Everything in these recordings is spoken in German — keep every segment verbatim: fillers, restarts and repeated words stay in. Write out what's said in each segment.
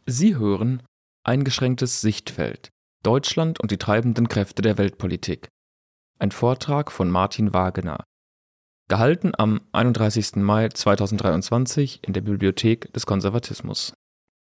Sie hören Eingeschränktes Sichtfeld. Deutschland und die treibenden Kräfte der Weltpolitik. Ein Vortrag von Martin Wagener. Gehalten am einunddreißigsten Mai zweitausenddreiundzwanzig in der Bibliothek des Konservatismus.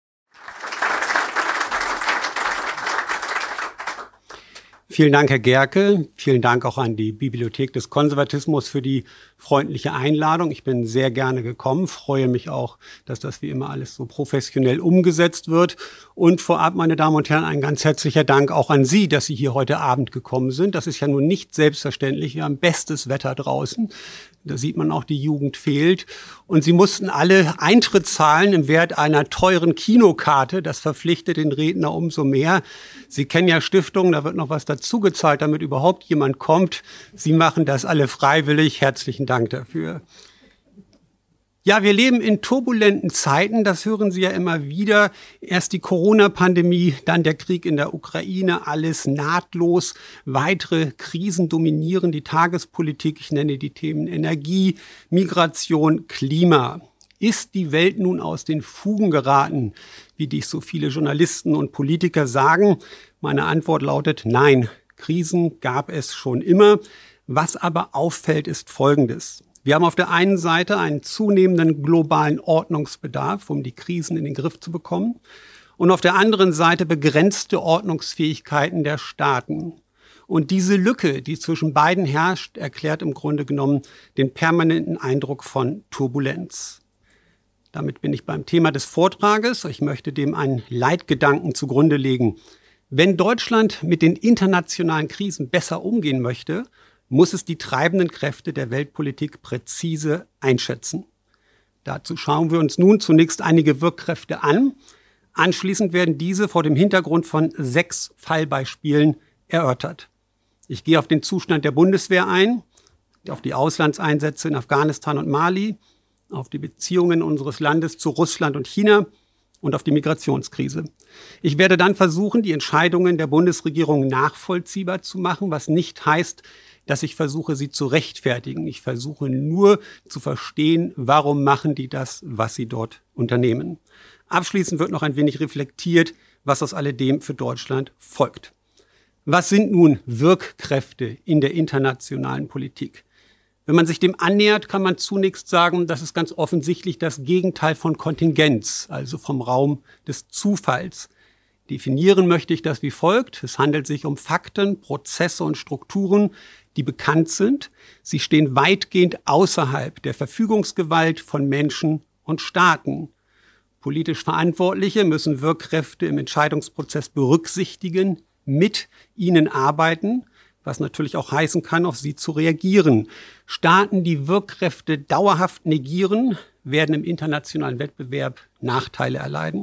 Vielen Dank, Herr Gerke. Vielen Dank auch an die Bibliothek des Konservatismus für die freundliche Einladung. Ich bin sehr gerne gekommen, freue mich auch, dass das wie immer alles so professionell umgesetzt wird. Und vorab, meine Damen und Herren, ein ganz herzlicher Dank auch an Sie, dass Sie hier heute Abend gekommen sind. Das ist ja nun nicht selbstverständlich. Wir haben bestes Wetter draußen. Da sieht man auch, die Jugend fehlt. Und Sie mussten alle Eintritt zahlen im Wert einer teuren Kinokarte. Das verpflichtet den Redner umso mehr. Sie kennen ja Stiftungen, da wird noch was dazu gezahlt, damit überhaupt jemand kommt. Sie machen das alle freiwillig. Herzlichen Dank dafür. Ja, wir leben in turbulenten Zeiten, das hören Sie ja immer wieder. Erst die Corona-Pandemie, dann der Krieg in der Ukraine, alles nahtlos. Weitere Krisen dominieren die Tagespolitik. Ich nenne die Themen Energie, Migration, Klima. Ist die Welt nun aus den Fugen geraten, wie dies so viele Journalisten und Politiker sagen? Meine Antwort lautet nein. Krisen gab es schon immer. Was aber auffällt, ist Folgendes. Wir haben auf der einen Seite einen zunehmenden globalen Ordnungsbedarf, um die Krisen in den Griff zu bekommen, und auf der anderen Seite begrenzte Ordnungsfähigkeiten der Staaten. Und diese Lücke, die zwischen beiden herrscht, erklärt im Grunde genommen den permanenten Eindruck von Turbulenz. Damit bin ich beim Thema des Vortrages. Ich möchte dem einen Leitgedanken zugrunde legen. Wenn Deutschland mit den internationalen Krisen besser umgehen möchte, muss es die treibenden Kräfte der Weltpolitik präzise einschätzen. Dazu schauen wir uns nun zunächst einige Wirkkräfte an. Anschließend werden diese vor dem Hintergrund von sechs Fallbeispielen erörtert. Ich gehe auf den Zustand der Bundeswehr ein, auf die Auslandseinsätze in Afghanistan und Mali, auf die Beziehungen unseres Landes zu Russland und China und auf die Migrationskrise. Ich werde dann versuchen, die Entscheidungen der Bundesregierung nachvollziehbar zu machen, was nicht heißt, dass ich versuche, sie zu rechtfertigen. Ich versuche nur zu verstehen, warum machen die das, was sie dort unternehmen. Abschließend wird noch ein wenig reflektiert, was aus alledem für Deutschland folgt. Was sind nun Wirkkräfte in der internationalen Politik? Wenn man sich dem annähert, kann man zunächst sagen, das ist ganz offensichtlich das Gegenteil von Kontingenz, also vom Raum des Zufalls. Definieren möchte ich das wie folgt. Es handelt sich um Fakten, Prozesse und Strukturen, die bekannt sind. Sie stehen weitgehend außerhalb der Verfügungsgewalt von Menschen und Staaten. Politisch Verantwortliche müssen Wirkkräfte im Entscheidungsprozess berücksichtigen, mit ihnen arbeiten, was natürlich auch heißen kann, auf sie zu reagieren. Staaten, die Wirkkräfte dauerhaft negieren, werden im internationalen Wettbewerb Nachteile erleiden.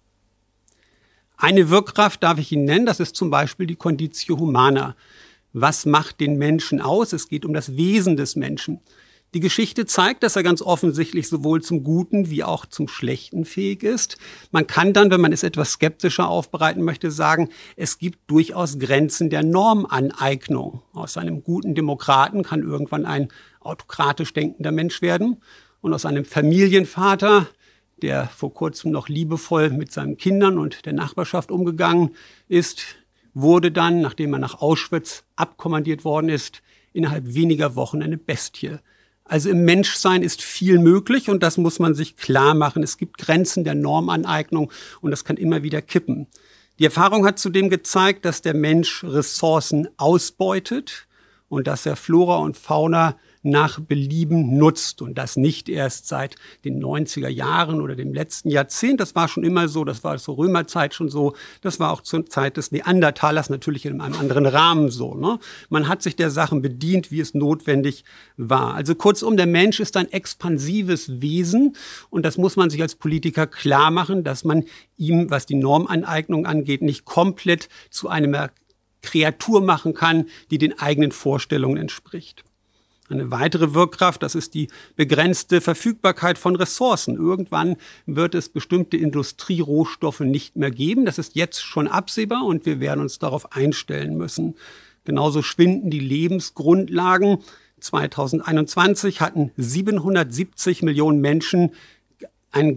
Eine Wirkkraft darf ich Ihnen nennen, das ist zum Beispiel die Conditio Humana. Was macht den Menschen aus? Es geht um das Wesen des Menschen. Die Geschichte zeigt, dass er ganz offensichtlich sowohl zum Guten wie auch zum Schlechten fähig ist. Man kann dann, wenn man es etwas skeptischer aufbereiten möchte, sagen, es gibt durchaus Grenzen der Normaneignung. Aus einem guten Demokraten kann irgendwann ein autokratisch denkender Mensch werden. Und aus einem Familienvater, der vor kurzem noch liebevoll mit seinen Kindern und der Nachbarschaft umgegangen ist, wurde dann, nachdem er nach Auschwitz abkommandiert worden ist, innerhalb weniger Wochen eine Bestie. Also im Menschsein ist viel möglich und das muss man sich klar machen. Es gibt Grenzen der Normaneignung und das kann immer wieder kippen. Die Erfahrung hat zudem gezeigt, dass der Mensch Ressourcen ausbeutet und dass er Flora und Fauna nach Belieben nutzt und das nicht erst seit den neunziger Jahren oder dem letzten Jahrzehnt. Das war schon immer so, das war zur Römerzeit schon so, das war auch zur Zeit des Neandertalers natürlich in einem anderen Rahmen so. Ne? Man hat sich der Sachen bedient, wie es notwendig war. Also kurzum, der Mensch ist ein expansives Wesen und das muss man sich als Politiker klar machen, dass man ihm, was die Normaneignung angeht, nicht komplett zu einer Kreatur machen kann, die den eigenen Vorstellungen entspricht. Eine weitere Wirkkraft, das ist die begrenzte Verfügbarkeit von Ressourcen. Irgendwann wird es bestimmte Industrierohstoffe nicht mehr geben. Das ist jetzt schon absehbar und wir werden uns darauf einstellen müssen. Genauso schwinden die Lebensgrundlagen. zweitausendeinundzwanzig hatten siebenhundertsiebzig Millionen Menschen ein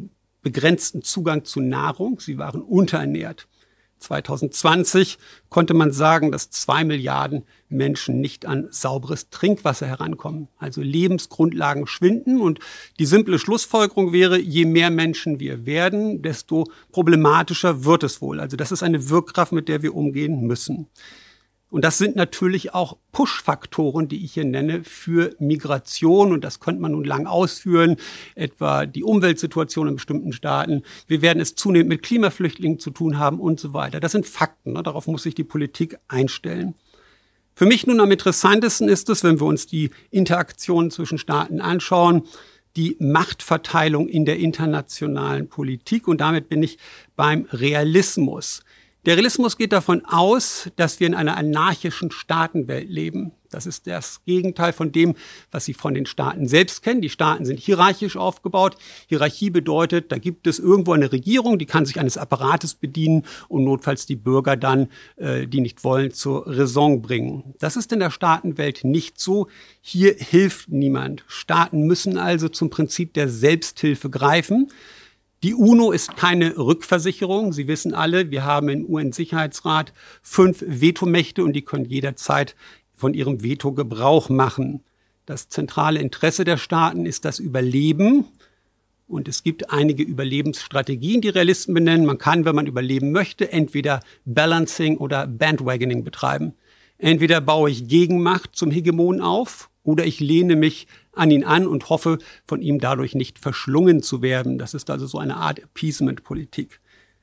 begrenzten Zugang zu Nahrung. Sie waren unterernährt. zwanzig zwanzig konnte man sagen, dass zwei Milliarden Menschen nicht an sauberes Trinkwasser herankommen. Also Lebensgrundlagen schwinden. Und die simple Schlussfolgerung wäre, je mehr Menschen wir werden, desto problematischer wird es wohl. Also das ist eine Wirkkraft, mit der wir umgehen müssen. Und das sind natürlich auch Push-Faktoren, die ich hier nenne, für Migration. Und das könnte man nun lang ausführen, etwa die Umweltsituation in bestimmten Staaten. Wir werden es zunehmend mit Klimaflüchtlingen zu tun haben und so weiter. Das sind Fakten, ne? Darauf muss sich die Politik einstellen. Für mich nun am interessantesten ist es, wenn wir uns die Interaktionen zwischen Staaten anschauen, die Machtverteilung in der internationalen Politik. Und damit bin ich beim Realismus. Der Realismus geht davon aus, dass wir in einer anarchischen Staatenwelt leben. Das ist das Gegenteil von dem, was Sie von den Staaten selbst kennen. Die Staaten sind hierarchisch aufgebaut. Hierarchie bedeutet, da gibt es irgendwo eine Regierung, die kann sich eines Apparates bedienen und notfalls die Bürger dann, äh, die nicht wollen, zur Raison bringen. Das ist in der Staatenwelt nicht so. Hier hilft niemand. Staaten müssen also zum Prinzip der Selbsthilfe greifen. Die UNO ist keine Rückversicherung. Sie wissen alle, wir haben im U N-Sicherheitsrat fünf Vetomächte und die können jederzeit von ihrem Veto Gebrauch machen. Das zentrale Interesse der Staaten ist das Überleben. Und es gibt einige Überlebensstrategien, die Realisten benennen. Man kann, wenn man überleben möchte, entweder Balancing oder Bandwagoning betreiben. Entweder baue ich Gegenmacht zum Hegemon auf oder ich lehne mich an ihn an und hoffe, von ihm dadurch nicht verschlungen zu werden. Das ist also so eine Art Appeasement-Politik.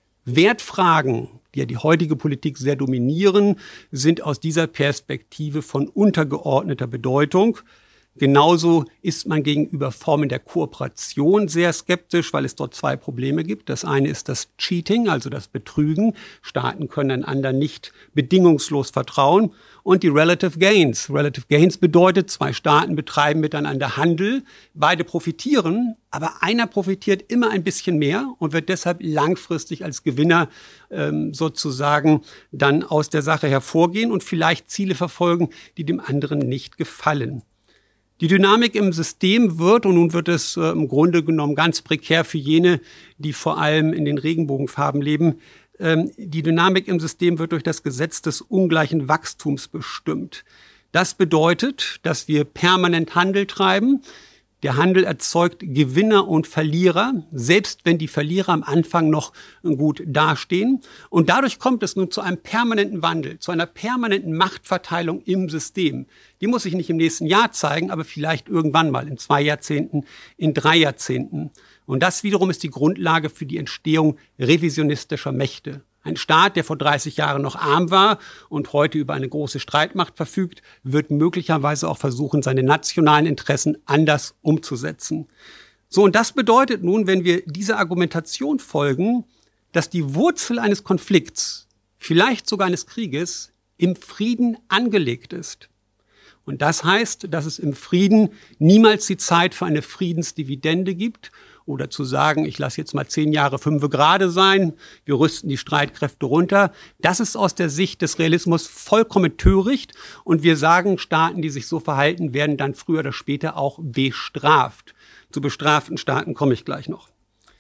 Wertfragen, die ja die heutige Politik sehr dominieren, sind aus dieser Perspektive von untergeordneter Bedeutung. Genauso ist man gegenüber Formen der Kooperation sehr skeptisch, weil es dort zwei Probleme gibt. Das eine ist das Cheating, also das Betrügen. Staaten können einander nicht bedingungslos vertrauen. Und die Relative Gains. Relative Gains bedeutet, zwei Staaten betreiben miteinander Handel. Beide profitieren, aber einer profitiert immer ein bisschen mehr und wird deshalb langfristig als Gewinner ähm, sozusagen dann aus der Sache hervorgehen und vielleicht Ziele verfolgen, die dem anderen nicht gefallen. Die Dynamik im System wird, und nun wird es äh, im Grunde genommen ganz prekär für jene, die vor allem in den Regenbogenfarben leben, ähm, die Dynamik im System wird durch das Gesetz des ungleichen Wachstums bestimmt. Das bedeutet, dass wir permanent Handel treiben. Der Handel erzeugt Gewinner und Verlierer, selbst wenn die Verlierer am Anfang noch gut dastehen. Und dadurch kommt es nun zu einem permanenten Wandel, zu einer permanenten Machtverteilung im System. Die muss sich nicht im nächsten Jahr zeigen, aber vielleicht irgendwann mal, in zwei Jahrzehnten, in drei Jahrzehnten. Und das wiederum ist die Grundlage für die Entstehung revisionistischer Mächte. Ein Staat, der vor dreißig Jahren noch arm war und heute über eine große Streitmacht verfügt, wird möglicherweise auch versuchen, seine nationalen Interessen anders umzusetzen. So, und das bedeutet nun, wenn wir dieser Argumentation folgen, dass die Wurzel eines Konflikts, vielleicht sogar eines Krieges, im Frieden angelegt ist. Und das heißt, dass es im Frieden niemals die Zeit für eine Friedensdividende gibt oder zu sagen, ich lasse jetzt mal zehn Jahre fünfe gerade sein, wir rüsten die Streitkräfte runter. Das ist aus der Sicht des Realismus vollkommen töricht und wir sagen, Staaten, die sich so verhalten, werden dann früher oder später auch bestraft. Zu bestraften Staaten komme ich gleich noch.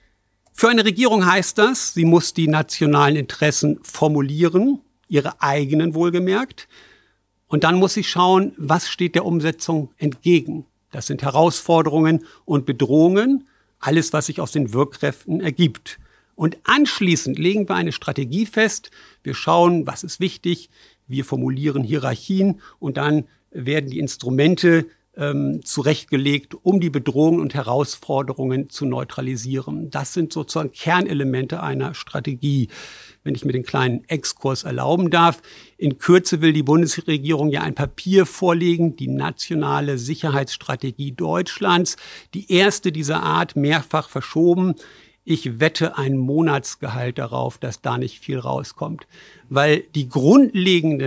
Für eine Regierung heißt das, sie muss die nationalen Interessen formulieren, ihre eigenen wohlgemerkt. Und dann muss sie schauen, was steht der Umsetzung entgegen. Das sind Herausforderungen und Bedrohungen, alles, was sich aus den Wirkkräften ergibt. Und anschließend legen wir eine Strategie fest. Wir schauen, was ist wichtig. Wir formulieren Hierarchien und dann werden die Instrumente ähm, zurechtgelegt, um die Bedrohungen und Herausforderungen zu neutralisieren. Das sind sozusagen Kernelemente einer Strategie. Wenn ich mir den kleinen Exkurs erlauben darf. In Kürze will die Bundesregierung ja ein Papier vorlegen, die nationale Sicherheitsstrategie Deutschlands. Die erste dieser Art, mehrfach verschoben. Ich wette ein Monatsgehalt darauf, dass da nicht viel rauskommt. Weil die grundlegenden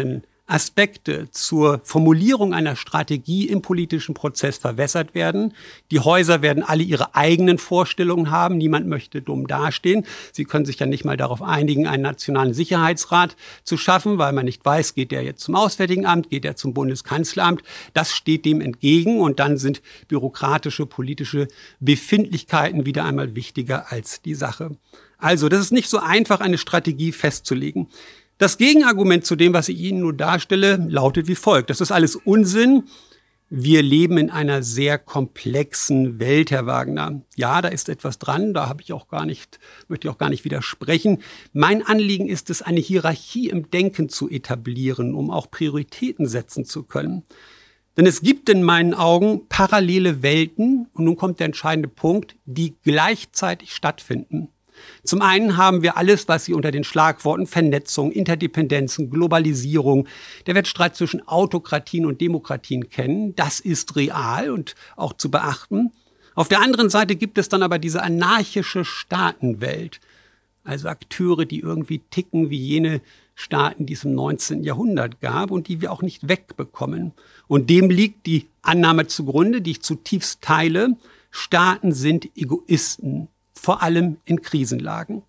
Aspekte zur Formulierung einer Strategie im politischen Prozess verwässert werden. Die Häuser werden alle ihre eigenen Vorstellungen haben. Niemand möchte dumm dastehen. Sie können sich ja nicht mal darauf einigen, einen nationalen Sicherheitsrat zu schaffen, weil man nicht weiß, geht der jetzt zum Auswärtigen Amt, geht der zum Bundeskanzleramt. Das steht dem entgegen und dann sind bürokratische, politische Befindlichkeiten wieder einmal wichtiger als die Sache. Also, das ist nicht so einfach, eine Strategie festzulegen. Das Gegenargument zu dem, was ich Ihnen nur darstelle, lautet wie folgt. Das ist alles Unsinn. Wir leben in einer sehr komplexen Welt, Herr Wagner. Ja, da ist etwas dran, da habe ich auch gar nicht, möchte ich auch gar nicht widersprechen. Mein Anliegen ist es, eine Hierarchie im Denken zu etablieren, um auch Prioritäten setzen zu können. Denn es gibt in meinen Augen parallele Welten, und nun kommt der entscheidende Punkt, die gleichzeitig stattfinden. Zum einen haben wir alles, was Sie unter den Schlagworten Vernetzung, Interdependenzen, Globalisierung, der Wettstreit zwischen Autokratien und Demokratien kennen. Das ist real und auch zu beachten. Auf der anderen Seite gibt es dann aber diese anarchische Staatenwelt. Also Akteure, die irgendwie ticken wie jene Staaten, die es im neunzehnten Jahrhundert gab und die wir auch nicht wegbekommen. Und dem liegt die Annahme zugrunde, die ich zutiefst teile. Staaten sind Egoisten, vor allem in Krisenlagen.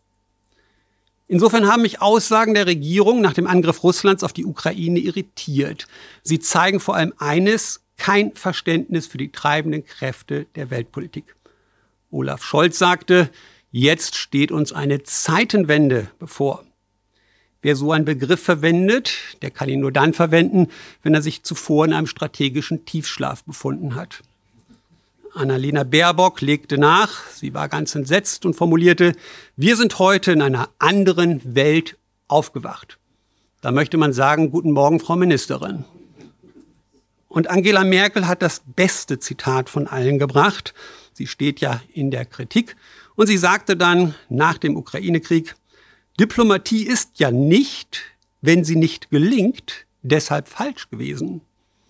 Insofern haben mich Aussagen der Regierung nach dem Angriff Russlands auf die Ukraine irritiert. Sie zeigen vor allem eines: kein Verständnis für die treibenden Kräfte der Weltpolitik. Olaf Scholz sagte, jetzt steht uns eine Zeitenwende bevor. Wer so einen Begriff verwendet, der kann ihn nur dann verwenden, wenn er sich zuvor in einem strategischen Tiefschlaf befunden hat. Annalena Baerbock legte nach, sie war ganz entsetzt und formulierte, wir sind heute in einer anderen Welt aufgewacht. Da möchte man sagen, guten Morgen, Frau Ministerin. Und Angela Merkel hat das beste Zitat von allen gebracht. Sie steht ja in der Kritik. Und sie sagte dann nach dem Ukraine-Krieg, Diplomatie ist ja nicht, wenn sie nicht gelingt, deshalb falsch gewesen.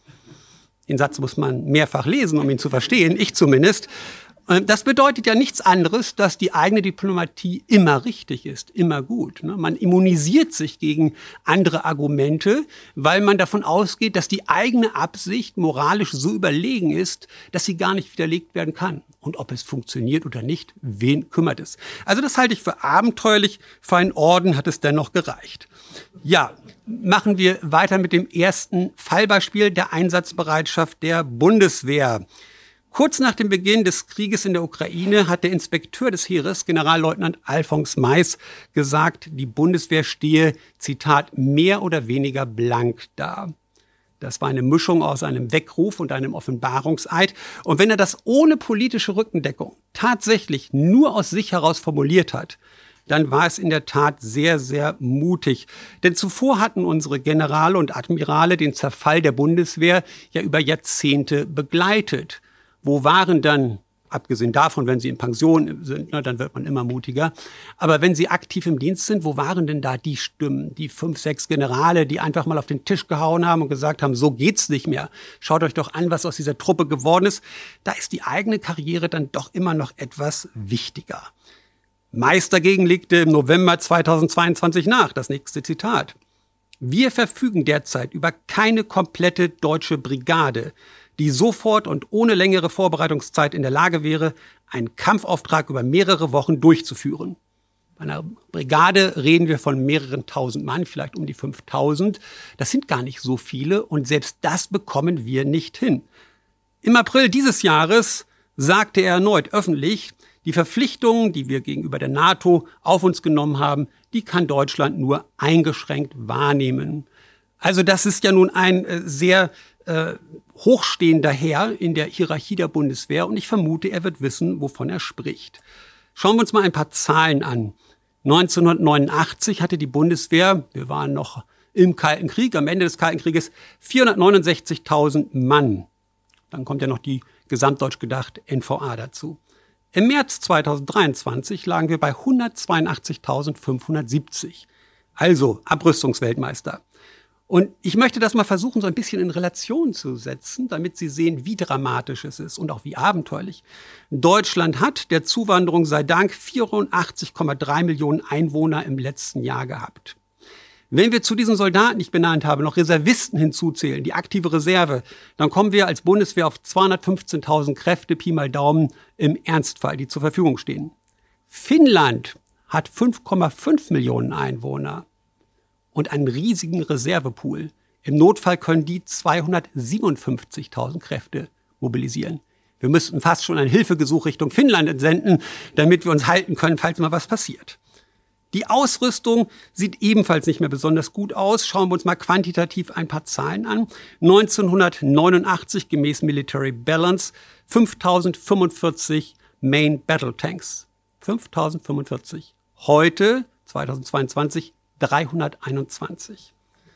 Den Satz muss man mehrfach lesen, um ihn zu verstehen, ich zumindest. Das bedeutet ja nichts anderes, dass die eigene Diplomatie immer richtig ist, immer gut. Man immunisiert sich gegen andere Argumente, weil man davon ausgeht, dass die eigene Absicht moralisch so überlegen ist, dass sie gar nicht widerlegt werden kann. Und ob es funktioniert oder nicht, wen kümmert es? Also das halte ich für abenteuerlich. Für einen Orden hat es dennoch gereicht. Ja, machen wir weiter mit dem ersten Fallbeispiel der Einsatzbereitschaft der Bundeswehr. Kurz nach dem Beginn des Krieges in der Ukraine hat der Inspekteur des Heeres, Generalleutnant Alfons Mais, gesagt, die Bundeswehr stehe, Zitat, mehr oder weniger blank da. Das war eine Mischung aus einem Weckruf und einem Offenbarungseid. Und wenn er das ohne politische Rückendeckung tatsächlich nur aus sich heraus formuliert hat, dann war es in der Tat sehr, sehr mutig. Denn zuvor hatten unsere Generale und Admirale den Zerfall der Bundeswehr ja über Jahrzehnte begleitet. Wo waren dann, abgesehen davon, wenn sie in Pension sind, na, dann wird man immer mutiger, aber wenn sie aktiv im Dienst sind, wo waren denn da die Stimmen, die fünf, sechs Generale, die einfach mal auf den Tisch gehauen haben und gesagt haben, so geht's nicht mehr. Schaut euch doch an, was aus dieser Truppe geworden ist. Da ist die eigene Karriere dann doch immer noch etwas wichtiger. Mais dagegen legte im November zweitausendzweiundzwanzig nach, das nächste Zitat. Wir verfügen derzeit über keine komplette deutsche Brigade, die sofort und ohne längere Vorbereitungszeit in der Lage wäre, einen Kampfauftrag über mehrere Wochen durchzuführen. Bei einer Brigade reden wir von mehreren tausend Mann, vielleicht um die fünftausend. Das sind gar nicht so viele und selbst das bekommen wir nicht hin. Im April dieses Jahres sagte er erneut öffentlich, die Verpflichtungen, die wir gegenüber der NATO auf uns genommen haben, die kann Deutschland nur eingeschränkt wahrnehmen. Also das ist ja nun ein äh, sehr äh, hochstehender Herr in der Hierarchie der Bundeswehr und ich vermute, er wird wissen, wovon er spricht. Schauen wir uns mal ein paar Zahlen an. neunzehnhundertneunundachtzig hatte die Bundeswehr, wir waren noch im Kalten Krieg, am Ende des Kalten Krieges, vierhundertneunundsechzigtausend Mann. Dann kommt ja noch die gesamtdeutsch gedacht N V A dazu. Im März zweitausenddreiundzwanzig lagen wir bei hundertzweiundachtzigtausendfünfhundertsiebzig. Also Abrüstungsweltmeister. Und ich möchte das mal versuchen, so ein bisschen in Relation zu setzen, damit Sie sehen, wie dramatisch es ist und auch wie abenteuerlich. Deutschland hat, der Zuwanderung sei Dank, vierundachtzig Komma drei Millionen Einwohner im letzten Jahr gehabt. Wenn wir zu diesen Soldaten, die ich benannt habe, noch Reservisten hinzuzählen, die aktive Reserve, dann kommen wir als Bundeswehr auf zweihundertfünfzehntausend Kräfte, Pi mal Daumen, im Ernstfall, die zur Verfügung stehen. Finnland hat fünf Komma fünf Millionen Einwohner und einen riesigen Reservepool. Im Notfall können die zweihundertsiebenundfünfzigtausend Kräfte mobilisieren. Wir müssten fast schon ein Hilfegesuch Richtung Finnland entsenden, damit wir uns halten können, falls mal was passiert. Die Ausrüstung sieht ebenfalls nicht mehr besonders gut aus. Schauen wir uns mal quantitativ ein paar Zahlen an. neunzehnhundertneunundachtzig gemäß Military Balance fünftausendfünfundvierzig Main Battle Tanks. fünftausendfünfundvierzig. Heute, zweitausendzweiundzwanzig, dreihunderteinundzwanzig.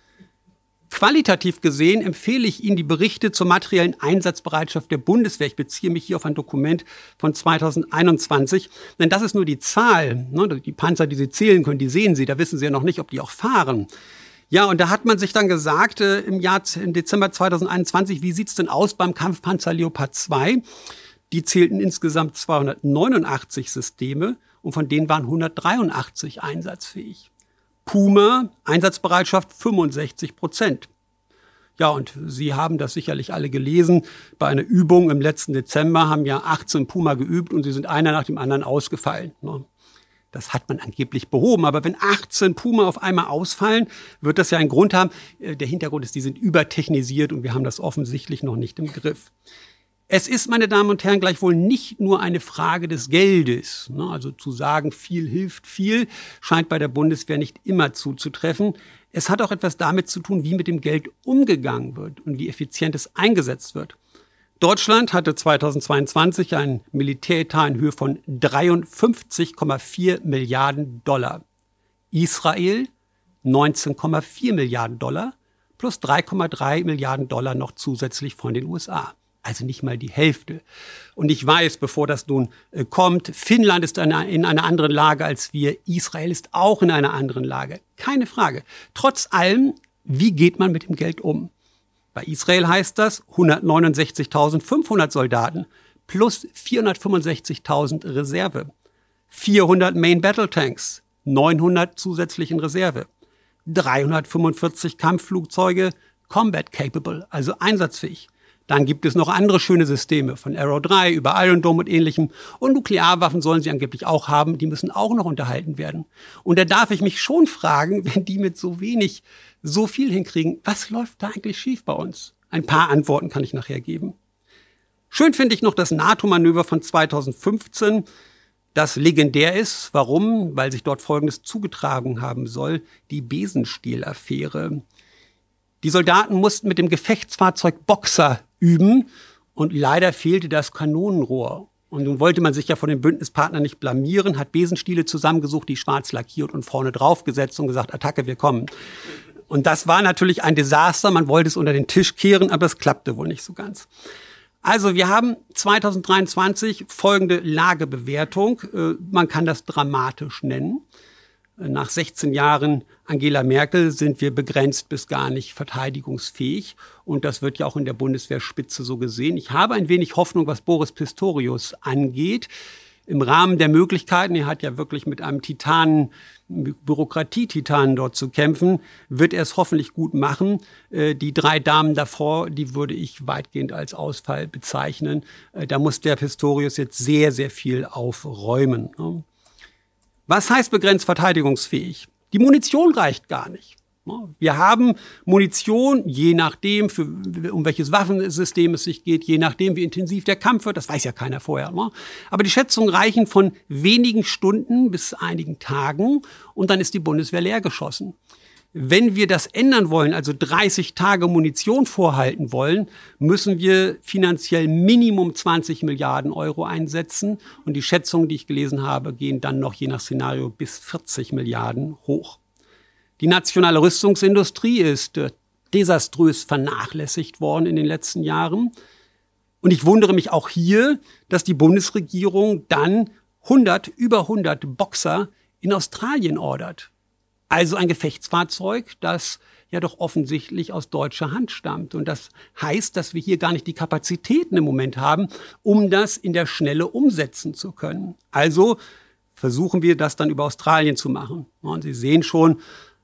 Qualitativ gesehen empfehle ich Ihnen die Berichte zur materiellen Einsatzbereitschaft der Bundeswehr. Ich beziehe mich hier auf ein Dokument von zweitausendeinundzwanzig, denn das ist nur die Zahl. Die Panzer, die Sie zählen können, die sehen Sie, da wissen Sie ja noch nicht, ob die auch fahren. Ja, und da hat man sich dann gesagt, äh, im Jahr, im Dezember zweitausendeinundzwanzig, wie sieht's denn aus beim Kampfpanzer Leopard zwei? Die zählten insgesamt zweihundertneunundachtzig Systeme und von denen waren hundertdreiundachtzig einsatzfähig. Puma, Einsatzbereitschaft fünfundsechzig Prozent. Ja, und Sie haben das sicherlich alle gelesen. Bei einer Übung im letzten Dezember haben ja achtzehn Puma geübt und sie sind einer nach dem anderen ausgefallen. Das hat man angeblich behoben. Aber wenn achtzehn Puma auf einmal ausfallen, wird das ja einen Grund haben. Der Hintergrund ist, die sind übertechnisiert und wir haben das offensichtlich noch nicht im Griff. Es ist, meine Damen und Herren, gleichwohl nicht nur eine Frage des Geldes. Also zu sagen, viel hilft viel, scheint bei der Bundeswehr nicht immer zuzutreffen. Es hat auch etwas damit zu tun, wie mit dem Geld umgegangen wird und wie effizient es eingesetzt wird. Deutschland hatte zweitausendzweiundzwanzig einen Militäretat in Höhe von dreiundfünfzig Komma vier Milliarden Dollar. Israel neunzehn Komma vier Milliarden Dollar plus drei Komma drei Milliarden Dollar noch zusätzlich von den U S A. Also nicht mal die Hälfte. Und ich weiß, bevor das nun äh, kommt, Finnland ist in einer, in einer anderen Lage als wir. Israel ist auch in einer anderen Lage. Keine Frage. Trotz allem, wie geht man mit dem Geld um? Bei Israel heißt das hundertneunundsechzigtausendfünfhundert Soldaten plus vierhundertfünfundsechzigtausend Reserve. vierhundert Main Battle Tanks, neunhundert zusätzlich in Reserve. dreihundertfünfundvierzig Kampfflugzeuge, combat capable, also einsatzfähig. Dann gibt es noch andere schöne Systeme, von Arrow drei über Iron Dome und Ähnlichem. Und Nuklearwaffen sollen sie angeblich auch haben, die müssen auch noch unterhalten werden. Und da darf ich mich schon fragen, wenn die mit so wenig so viel hinkriegen, was läuft da eigentlich schief bei uns? Ein paar Antworten kann ich nachher geben. Schön finde ich noch das NATO-Manöver von zweitausendfünfzehn, das legendär ist. Warum? Weil sich dort Folgendes zugetragen haben soll, die Besenstiel-Affäre. Die Soldaten mussten mit dem Gefechtsfahrzeug Boxer üben und leider fehlte das Kanonenrohr. Und nun wollte man sich ja von den Bündnispartnern nicht blamieren, hat Besenstiele zusammengesucht, die schwarz lackiert und vorne draufgesetzt und gesagt, Attacke, wir kommen. Und das war natürlich ein Desaster, man wollte es unter den Tisch kehren, aber es klappte wohl nicht so ganz. Also wir haben zweitausenddreiundzwanzig folgende Lagebewertung, man kann das dramatisch nennen. Nach sechzehn Jahren Angela Merkel sind wir begrenzt bis gar nicht verteidigungsfähig. Und das wird ja auch in der Bundeswehrspitze so gesehen. Ich habe ein wenig Hoffnung, was Boris Pistorius angeht. Im Rahmen der Möglichkeiten, er hat ja wirklich mit einem Titanen, Bürokratie-Titanen dort zu kämpfen, wird er es hoffentlich gut machen. Die drei Damen davor, die würde ich weitgehend als Ausfall bezeichnen. Da muss der Pistorius jetzt sehr, sehr viel aufräumen. Was heißt begrenzt verteidigungsfähig? Die Munition reicht gar nicht. Wir haben Munition, je nachdem, für, um welches Waffensystem es sich geht, je nachdem, wie intensiv der Kampf wird, das weiß ja keiner vorher. Aber die Schätzungen reichen von wenigen Stunden bis einigen Tagen und dann ist die Bundeswehr leergeschossen. Wenn wir das ändern wollen, also dreißig Tage Munition vorhalten wollen, müssen wir finanziell Minimum zwanzig Milliarden Euro einsetzen. Und die Schätzungen, die ich gelesen habe, gehen dann noch je nach Szenario bis vierzig Milliarden hoch. Die nationale Rüstungsindustrie ist äh, desaströs vernachlässigt worden in den letzten Jahren. Und ich wundere mich auch hier, dass die Bundesregierung dann hundert, über hundert Boxer in Australien ordert. Also ein Gefechtsfahrzeug, das ja doch offensichtlich aus deutscher Hand stammt. Und das heißt, dass wir hier gar nicht die Kapazitäten im Moment haben, um das in der Schnelle umsetzen zu können. Also versuchen wir das dann über Australien zu machen. Und Sie sehen schon,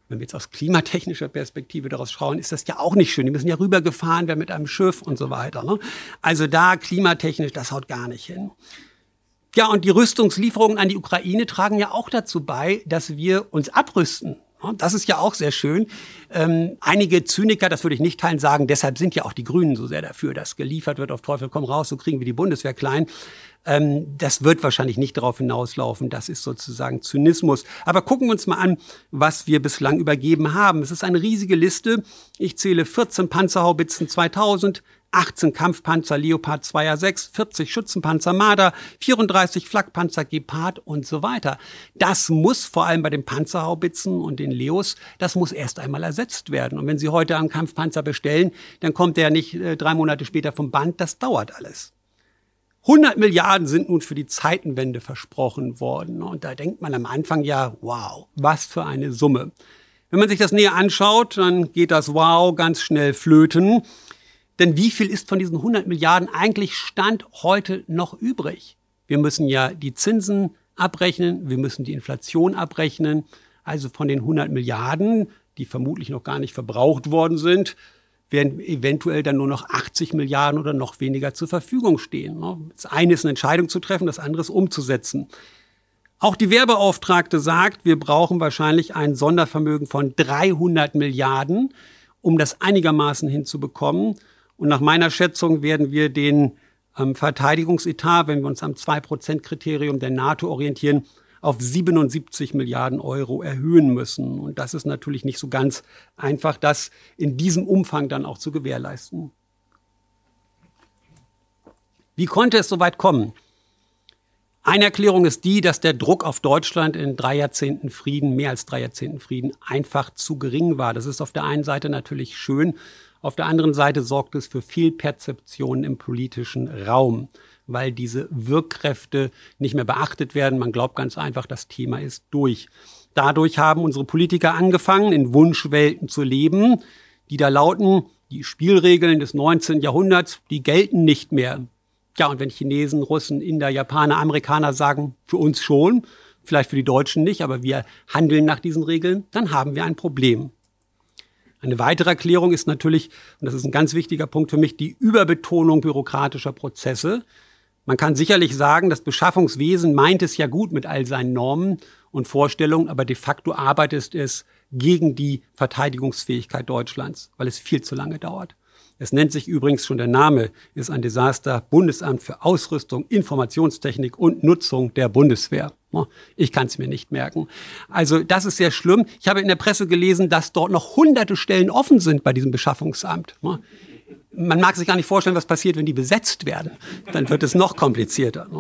Wenn wir jetzt aus klimatechnischer Perspektive daraus schauen, ist das ja auch nicht schön. Die müssen ja rübergefahren werden mit einem Schiff und so weiter. Ne? Also da klimatechnisch, das haut gar nicht hin. Ja, und die Rüstungslieferungen an die Ukraine tragen ja auch dazu bei, dass wir uns abrüsten. Das ist ja auch sehr schön. Ähm, einige Zyniker, das würde ich nicht teilen, sagen, deshalb sind ja auch die Grünen so sehr dafür, dass geliefert wird auf Teufel komm raus, so kriegen wir die Bundeswehr klein. Ähm, das wird wahrscheinlich nicht darauf hinauslaufen. Das ist sozusagen Zynismus. Aber gucken wir uns mal an, was wir bislang übergeben haben. Es ist eine riesige Liste. Ich zähle vierzehn Panzerhaubitzen zweitausend, achtzehn Kampfpanzer Leopard zwei A sechs, vierzig Schützenpanzer Marder, vierunddreißig Flakpanzer Gepard und so weiter. Das muss vor allem bei den Panzerhaubitzen und den Leos, das muss erst einmal ersetzt werden. Und wenn Sie heute einen Kampfpanzer bestellen, dann kommt der nicht äh, drei Monate später vom Band. Das dauert alles. hundert Milliarden sind nun für die Zeitenwende versprochen worden. Und da denkt man am Anfang ja, wow, was für eine Summe. Wenn man sich das näher anschaut, dann geht das Wow ganz schnell flöten. Denn wie viel ist von diesen hundert Milliarden eigentlich Stand heute noch übrig? Wir müssen ja die Zinsen abrechnen, wir müssen die Inflation abrechnen. Also von den hundert Milliarden, die vermutlich noch gar nicht verbraucht worden sind, werden eventuell dann nur noch achtzig Milliarden oder noch weniger zur Verfügung stehen. Das eine ist eine Entscheidung zu treffen, das andere ist umzusetzen. Auch die Wehrbeauftragte sagt, wir brauchen wahrscheinlich ein Sondervermögen von dreihundert Milliarden, um das einigermaßen hinzubekommen. Und nach meiner Schätzung werden wir den ähm, Verteidigungsetat, wenn wir uns am zwei Prozent Kriterium der NATO orientieren, auf siebenundsiebzig Milliarden Euro erhöhen müssen. Und das ist natürlich nicht so ganz einfach, das in diesem Umfang dann auch zu gewährleisten. Wie konnte es so weit kommen? Eine Erklärung ist die, dass der Druck auf Deutschland in drei Jahrzehnten Frieden, mehr als drei Jahrzehnten Frieden, einfach zu gering war. Das ist auf der einen Seite natürlich schön. Auf der anderen Seite sorgt es für Fehlperzeptionen im politischen Raum, weil diese Wirkkräfte nicht mehr beachtet werden. Man glaubt ganz einfach, das Thema ist durch. Dadurch haben unsere Politiker angefangen, in Wunschwelten zu leben, die da lauten, die Spielregeln des neunzehnten Jahrhunderts, die gelten nicht mehr. Ja, und wenn Chinesen, Russen, Inder, Japaner, Amerikaner sagen, für uns schon, vielleicht für die Deutschen nicht, aber wir handeln nach diesen Regeln, dann haben wir ein Problem. Eine weitere Erklärung ist natürlich, und das ist ein ganz wichtiger Punkt für mich, die Überbetonung bürokratischer Prozesse. Man kann sicherlich sagen, das Beschaffungswesen meint es ja gut mit all seinen Normen und Vorstellungen, aber de facto arbeitet es gegen die Verteidigungsfähigkeit Deutschlands, weil es viel zu lange dauert. Es nennt sich übrigens schon, der Name ist ein Desaster, Bundesamt für Ausrüstung, Informationstechnik und Nutzung der Bundeswehr. Ich kann es mir nicht merken. Also das ist sehr schlimm. Ich habe in der Presse gelesen, dass dort noch hunderte Stellen offen sind bei diesem Beschaffungsamt. Man mag sich gar nicht vorstellen, was passiert, wenn die besetzt werden. Dann wird es noch komplizierter.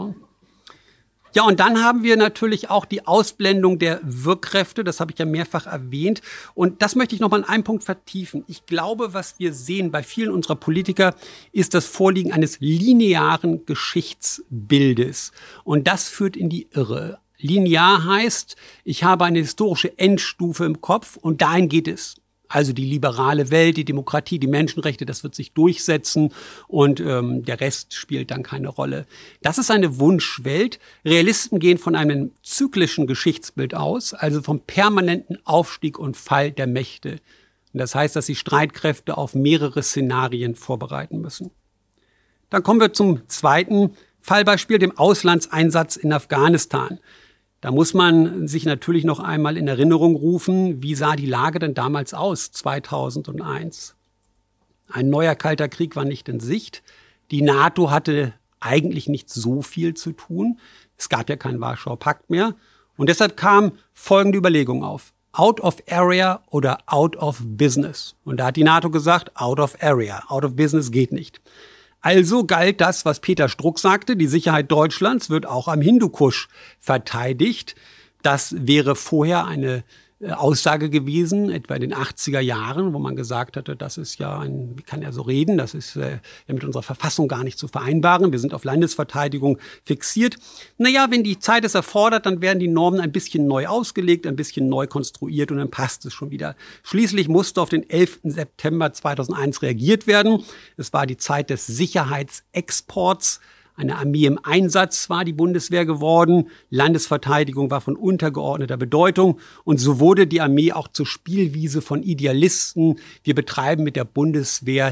Ja, und dann haben wir natürlich auch die Ausblendung der Wirkkräfte. Das habe ich ja mehrfach erwähnt. Und das möchte ich noch mal an einem Punkt vertiefen. Ich glaube, was wir sehen bei vielen unserer Politiker, ist das Vorliegen eines linearen Geschichtsbildes. Und das führt in die Irre. Linear heißt, ich habe eine historische Endstufe im Kopf und dahin geht es. Also die liberale Welt, die Demokratie, die Menschenrechte, das wird sich durchsetzen und ähm, der Rest spielt dann keine Rolle. Das ist eine Wunschwelt. Realisten gehen von einem zyklischen Geschichtsbild aus, also vom permanenten Aufstieg und Fall der Mächte. Und das heißt, dass sie Streitkräfte auf mehrere Szenarien vorbereiten müssen. Dann kommen wir zum zweiten Fallbeispiel, dem Auslandseinsatz in Afghanistan. Da muss man sich natürlich noch einmal in Erinnerung rufen, wie sah die Lage denn damals aus, zweitausendeins? Ein neuer Kalter Krieg war nicht in Sicht. Die NATO hatte eigentlich nicht so viel zu tun. Es gab ja keinen Warschauer Pakt mehr. Und deshalb kam folgende Überlegung auf. Out of area oder out of business. Und da hat die NATO gesagt, out of area, out of business geht nicht. Also galt das, was Peter Struck sagte, die Sicherheit Deutschlands wird auch am Hindukusch verteidigt. Das wäre vorher eine Aussage gewesen, etwa in den achtziger Jahren, wo man gesagt hatte, das ist ja ein, wie kann er so reden, das ist äh, ja mit unserer Verfassung gar nicht zu vereinbaren, wir sind auf Landesverteidigung fixiert. Naja, wenn die Zeit es erfordert, dann werden die Normen ein bisschen neu ausgelegt, ein bisschen neu konstruiert und dann passt es schon wieder. Schließlich musste auf den elften September zweitausendeins reagiert werden. Es war die Zeit des Sicherheitsexports. Eine Armee im Einsatz war die Bundeswehr geworden. Landesverteidigung war von untergeordneter Bedeutung. Und so wurde die Armee auch zur Spielwiese von Idealisten. Wir betreiben mit der Bundeswehr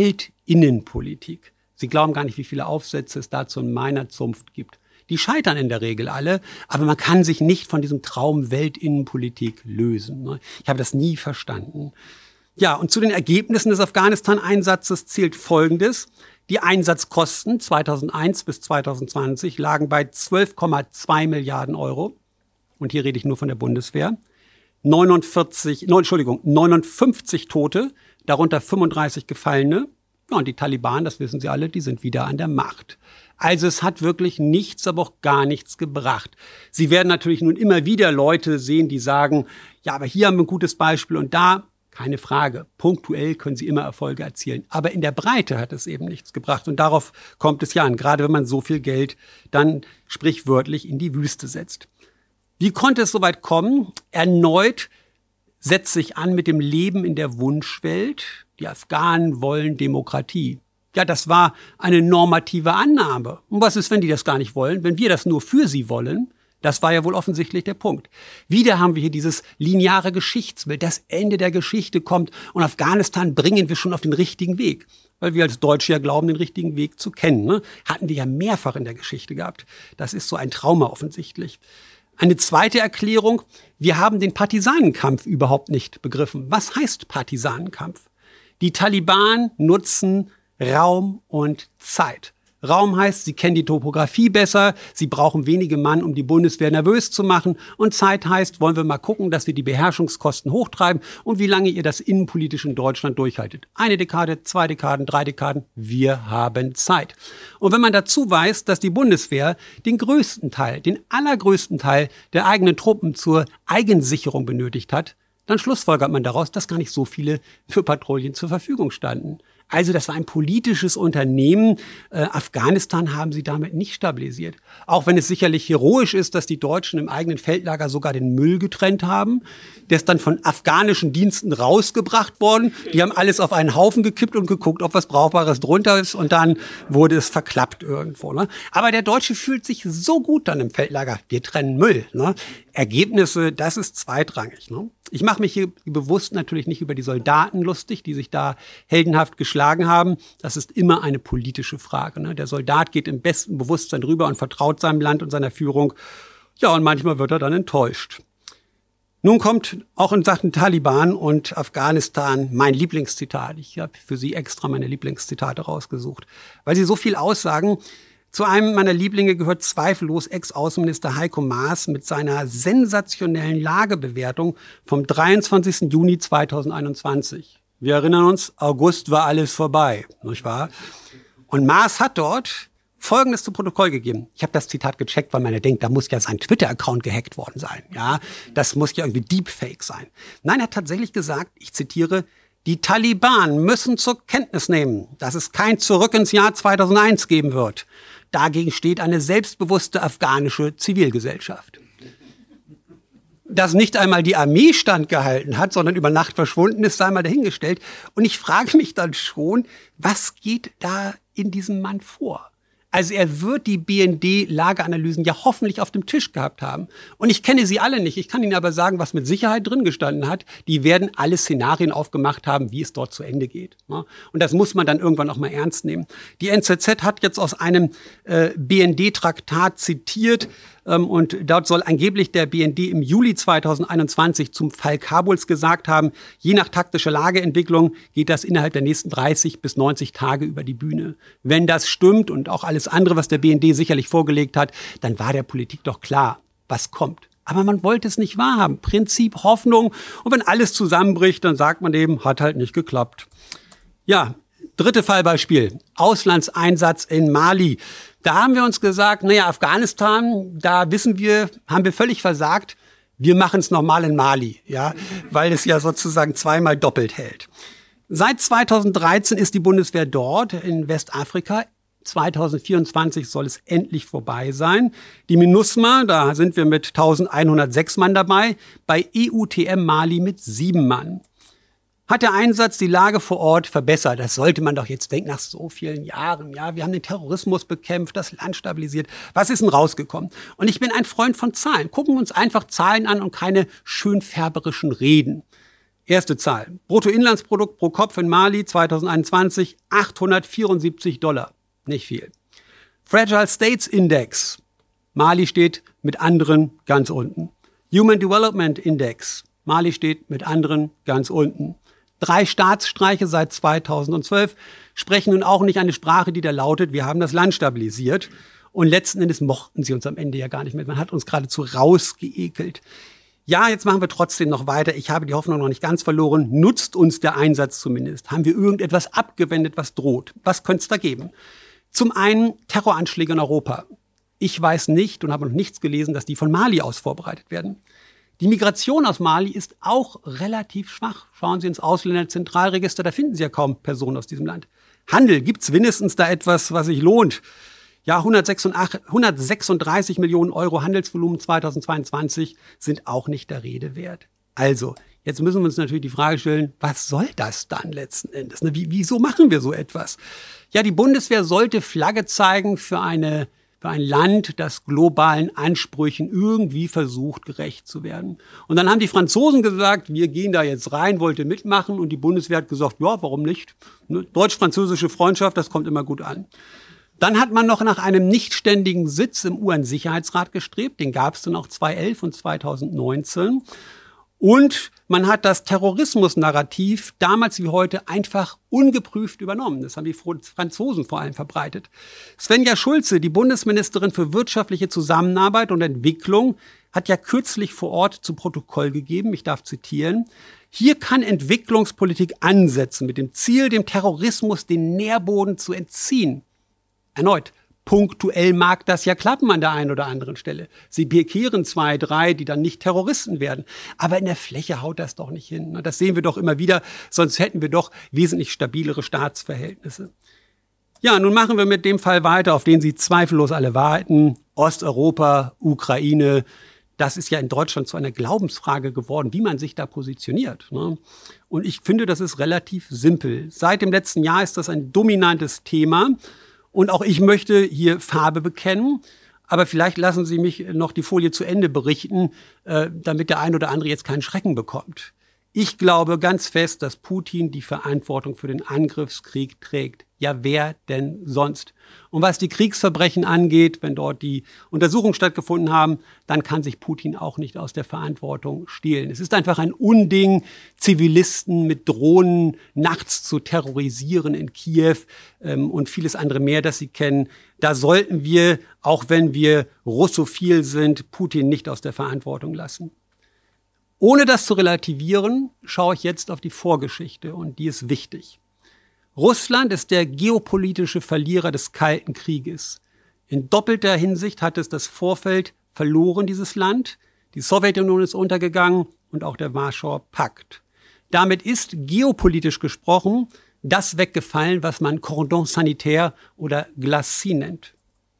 Weltinnenpolitik. Sie glauben gar nicht, wie viele Aufsätze es dazu in meiner Zunft gibt. Die scheitern in der Regel alle, aber man kann sich nicht von diesem Traum Weltinnenpolitik lösen. Ich habe das nie verstanden. Ja, und zu den Ergebnissen des Afghanistan-Einsatzes zählt Folgendes. Die Einsatzkosten zweitausendeins bis zweitausendzwanzig lagen bei zwölf Komma zwei Milliarden Euro. Und hier rede ich nur von der Bundeswehr. neunundvierzig, neun, Entschuldigung, neunundfünfzig Tote, darunter fünfunddreißig Gefallene. Ja, und die Taliban, das wissen Sie alle, die sind wieder an der Macht. Also es hat wirklich nichts, aber auch gar nichts gebracht. Sie werden natürlich nun immer wieder Leute sehen, die sagen, ja, aber hier haben wir ein gutes Beispiel und da. Keine Frage. Punktuell können Sie immer Erfolge erzielen. Aber in der Breite hat es eben nichts gebracht. Und darauf kommt es ja an, gerade wenn man so viel Geld dann sprichwörtlich in die Wüste setzt. Wie konnte es soweit kommen? Erneut setzt sich an mit dem Leben in der Wunschwelt. Die Afghanen wollen Demokratie. Ja, das war eine normative Annahme. Und was ist, wenn die das gar nicht wollen? Wenn wir das nur für sie wollen? Das war ja wohl offensichtlich der Punkt. Wieder haben wir hier dieses lineare Geschichtsbild. Das Ende der Geschichte kommt und Afghanistan bringen wir schon auf den richtigen Weg. Weil wir als Deutsche ja glauben, den richtigen Weg zu kennen. Ne? Hatten wir ja mehrfach in der Geschichte gehabt. Das ist so ein Trauma offensichtlich. Eine zweite Erklärung, wir haben den Partisanenkampf überhaupt nicht begriffen. Was heißt Partisanenkampf? Die Taliban nutzen Raum und Zeit. Raum heißt, sie kennen die Topografie besser, sie brauchen wenige Mann, um die Bundeswehr nervös zu machen. Und Zeit heißt, wollen wir mal gucken, dass wir die Beherrschungskosten hochtreiben und wie lange ihr das innenpolitisch in Deutschland durchhaltet. Eine Dekade, zwei Dekaden, drei Dekaden, wir haben Zeit. Und wenn man dazu weiß, dass die Bundeswehr den größten Teil, den allergrößten Teil der eigenen Truppen zur Eigensicherung benötigt hat, dann schlussfolgert man daraus, dass gar nicht so viele für Patrouillen zur Verfügung standen. Also das war ein politisches Unternehmen. Äh, Afghanistan haben sie damit nicht stabilisiert. Auch wenn es sicherlich heroisch ist, dass die Deutschen im eigenen Feldlager sogar den Müll getrennt haben. Der ist dann von afghanischen Diensten rausgebracht worden. Die haben alles auf einen Haufen gekippt und geguckt, ob was Brauchbares drunter ist. Und dann wurde es verklappt irgendwo. Ne? Aber der Deutsche fühlt sich so gut dann im Feldlager. Wir trennen Müll. Ne? Ergebnisse, das ist zweitrangig. Ne? Ich mache mich hier bewusst natürlich nicht über die Soldaten lustig, die sich da heldenhaft geschlagen haben. Das ist immer eine politische Frage. Ne? Der Soldat geht im besten Bewusstsein rüber und vertraut seinem Land und seiner Führung. Ja, und manchmal wird er dann enttäuscht. Nun kommt auch in Sachen Taliban und Afghanistan mein Lieblingszitat. Ich habe für Sie extra meine Lieblingszitate rausgesucht, weil sie so viel aussagen. Zu einem meiner Lieblinge gehört zweifellos Ex-Außenminister Heiko Maas mit seiner sensationellen Lagebewertung vom dreiundzwanzigsten Juni zweitausendeinundzwanzig. Wir erinnern uns, August war alles vorbei, nicht wahr? Und Maas hat dort Folgendes zu Protokoll gegeben. Ich habe das Zitat gecheckt, weil man ja denkt, da muss ja sein Twitter-Account gehackt worden sein. Ja, das muss ja irgendwie Deepfake sein. Nein, er hat tatsächlich gesagt, ich zitiere, die Taliban müssen zur Kenntnis nehmen, dass es kein Zurück ins Jahr zweitausendeins geben wird. Dagegen steht eine selbstbewusste afghanische Zivilgesellschaft. Dass nicht einmal die Armee standgehalten hat, sondern über Nacht verschwunden ist, sei einmal dahingestellt. Und ich frage mich dann schon, was geht da in diesem Mann vor? Also er wird die B N D-Lageanalysen ja hoffentlich auf dem Tisch gehabt haben. Und ich kenne sie alle nicht. Ich kann Ihnen aber sagen, was mit Sicherheit drin gestanden hat. Die werden alle Szenarien aufgemacht haben, wie es dort zu Ende geht. Und das muss man dann irgendwann auch mal ernst nehmen. Die N Z Z hat jetzt aus einem äh, B N D-Traktat zitiert. Ähm, und dort soll angeblich der B N D im Juli zweitausendeinundzwanzig zum Fall Kabuls gesagt haben, je nach taktischer Lageentwicklung geht das innerhalb der nächsten dreißig bis neunzig Tage über die Bühne. Wenn das stimmt und auch alles andere, was der B N D sicherlich vorgelegt hat, dann war der Politik doch klar, was kommt. Aber man wollte es nicht wahrhaben. Prinzip Hoffnung. Und wenn alles zusammenbricht, dann sagt man eben, hat halt nicht geklappt. Ja, dritte Fallbeispiel. Auslandseinsatz in Mali. Da haben wir uns gesagt, naja, Afghanistan, da wissen wir, haben wir völlig versagt. Wir machen es nochmal in Mali, ja, weil es ja sozusagen zweimal doppelt hält. Seit zweitausenddreizehn ist die Bundeswehr dort in Westafrika. zweitausendvierundzwanzig soll es endlich vorbei sein. Die MINUSMA, da sind wir mit eintausendeinhundertsechs Mann dabei, bei E U T M Mali mit sieben Mann. hat der Einsatz die Lage vor Ort verbessert. Das sollte man doch jetzt denken, nach so vielen Jahren. Ja, wir haben den Terrorismus bekämpft, das Land stabilisiert. Was ist denn rausgekommen? Und ich bin ein Freund von Zahlen. Gucken wir uns einfach Zahlen an und keine schönfärberischen Reden. Erste Zahl. Bruttoinlandsprodukt pro Kopf in Mali zweitausendeinundzwanzig, achthundertvierundsiebzig Dollar. Nicht viel. Fragile States Index. Mali steht mit anderen ganz unten. Human Development Index. Mali steht mit anderen ganz unten. Drei Staatsstreiche seit zweitausendzwölf sprechen nun auch nicht eine Sprache, die da lautet, wir haben das Land stabilisiert. Und letzten Endes mochten sie uns am Ende ja gar nicht mehr. Man hat uns geradezu rausgeekelt. Ja, jetzt machen wir trotzdem noch weiter. Ich habe die Hoffnung noch nicht ganz verloren. Nutzt uns der Einsatz zumindest? Haben wir irgendetwas abgewendet, was droht? Was könnte es da geben? Zum einen Terroranschläge in Europa. Ich weiß nicht und habe noch nichts gelesen, dass die von Mali aus vorbereitet werden. Die Migration aus Mali ist auch relativ schwach. Schauen Sie ins Ausländerzentralregister, da finden Sie ja kaum Personen aus diesem Land. Handel, gibt's wenigstens da etwas, was sich lohnt? Ja, hundertsechsunddreißig Millionen Euro Handelsvolumen zweitausendzweiundzwanzig sind auch nicht der Rede wert. Also, jetzt müssen wir uns natürlich die Frage stellen, was soll das dann letzten Endes? Wie, wieso machen wir so etwas? Ja, die Bundeswehr sollte Flagge zeigen für eine für ein Land, das globalen Ansprüchen irgendwie versucht, gerecht zu werden. Und dann haben die Franzosen gesagt, wir gehen da jetzt rein, wollte mitmachen. Und die Bundeswehr hat gesagt, ja, warum nicht? Ne? Deutsch-französische Freundschaft, das kommt immer gut an. Dann hat man noch nach einem nichtständigen Sitz im U N-Sicherheitsrat gestrebt. Den gab es dann auch zweitausendelf und zweitausendneunzehn. Und man hat das Terrorismus-Narrativ damals wie heute einfach ungeprüft übernommen. Das haben die Franzosen vor allem verbreitet. Svenja Schulze, die Bundesministerin für wirtschaftliche Zusammenarbeit und Entwicklung, hat ja kürzlich vor Ort zu Protokoll gegeben, ich darf zitieren, hier kann Entwicklungspolitik ansetzen mit dem Ziel, dem Terrorismus den Nährboden zu entziehen. Erneut. Punktuell mag das ja klappen an der einen oder anderen Stelle. Sie pikieren zwei, drei, die dann nicht Terroristen werden. Aber in der Fläche haut das doch nicht hin. Das sehen wir doch immer wieder, sonst hätten wir doch wesentlich stabilere Staatsverhältnisse. Ja, nun machen wir mit dem Fall weiter, auf den Sie zweifellos alle warten. Osteuropa, Ukraine. Das ist ja in Deutschland zu einer Glaubensfrage geworden, wie man sich da positioniert. Und ich finde, das ist relativ simpel. Seit dem letzten Jahr ist das ein dominantes Thema. Und auch ich möchte hier Farbe bekennen. Aber vielleicht lassen Sie mich noch die Folie zu Ende berichten, äh, damit der ein oder andere jetzt keinen Schrecken bekommt. Ich glaube ganz fest, dass Putin die Verantwortung für den Angriffskrieg trägt. Ja, wer denn sonst? Und was die Kriegsverbrechen angeht, wenn dort die Untersuchungen stattgefunden haben, dann kann sich Putin auch nicht aus der Verantwortung stehlen. Es ist einfach ein Unding, Zivilisten mit Drohnen nachts zu terrorisieren in Kiew ähm, und vieles andere mehr, das Sie kennen. Da sollten wir, auch wenn wir russophil sind, Putin nicht aus der Verantwortung lassen. Ohne das zu relativieren, schaue ich jetzt auf die Vorgeschichte und die ist wichtig. Russland ist der geopolitische Verlierer des Kalten Krieges. In doppelter Hinsicht hat es das Vorfeld verloren, dieses Land. Die Sowjetunion ist untergegangen und auch der Warschauer Pakt. Damit ist geopolitisch gesprochen das weggefallen, was man Cordon sanitaire oder Glacis nennt.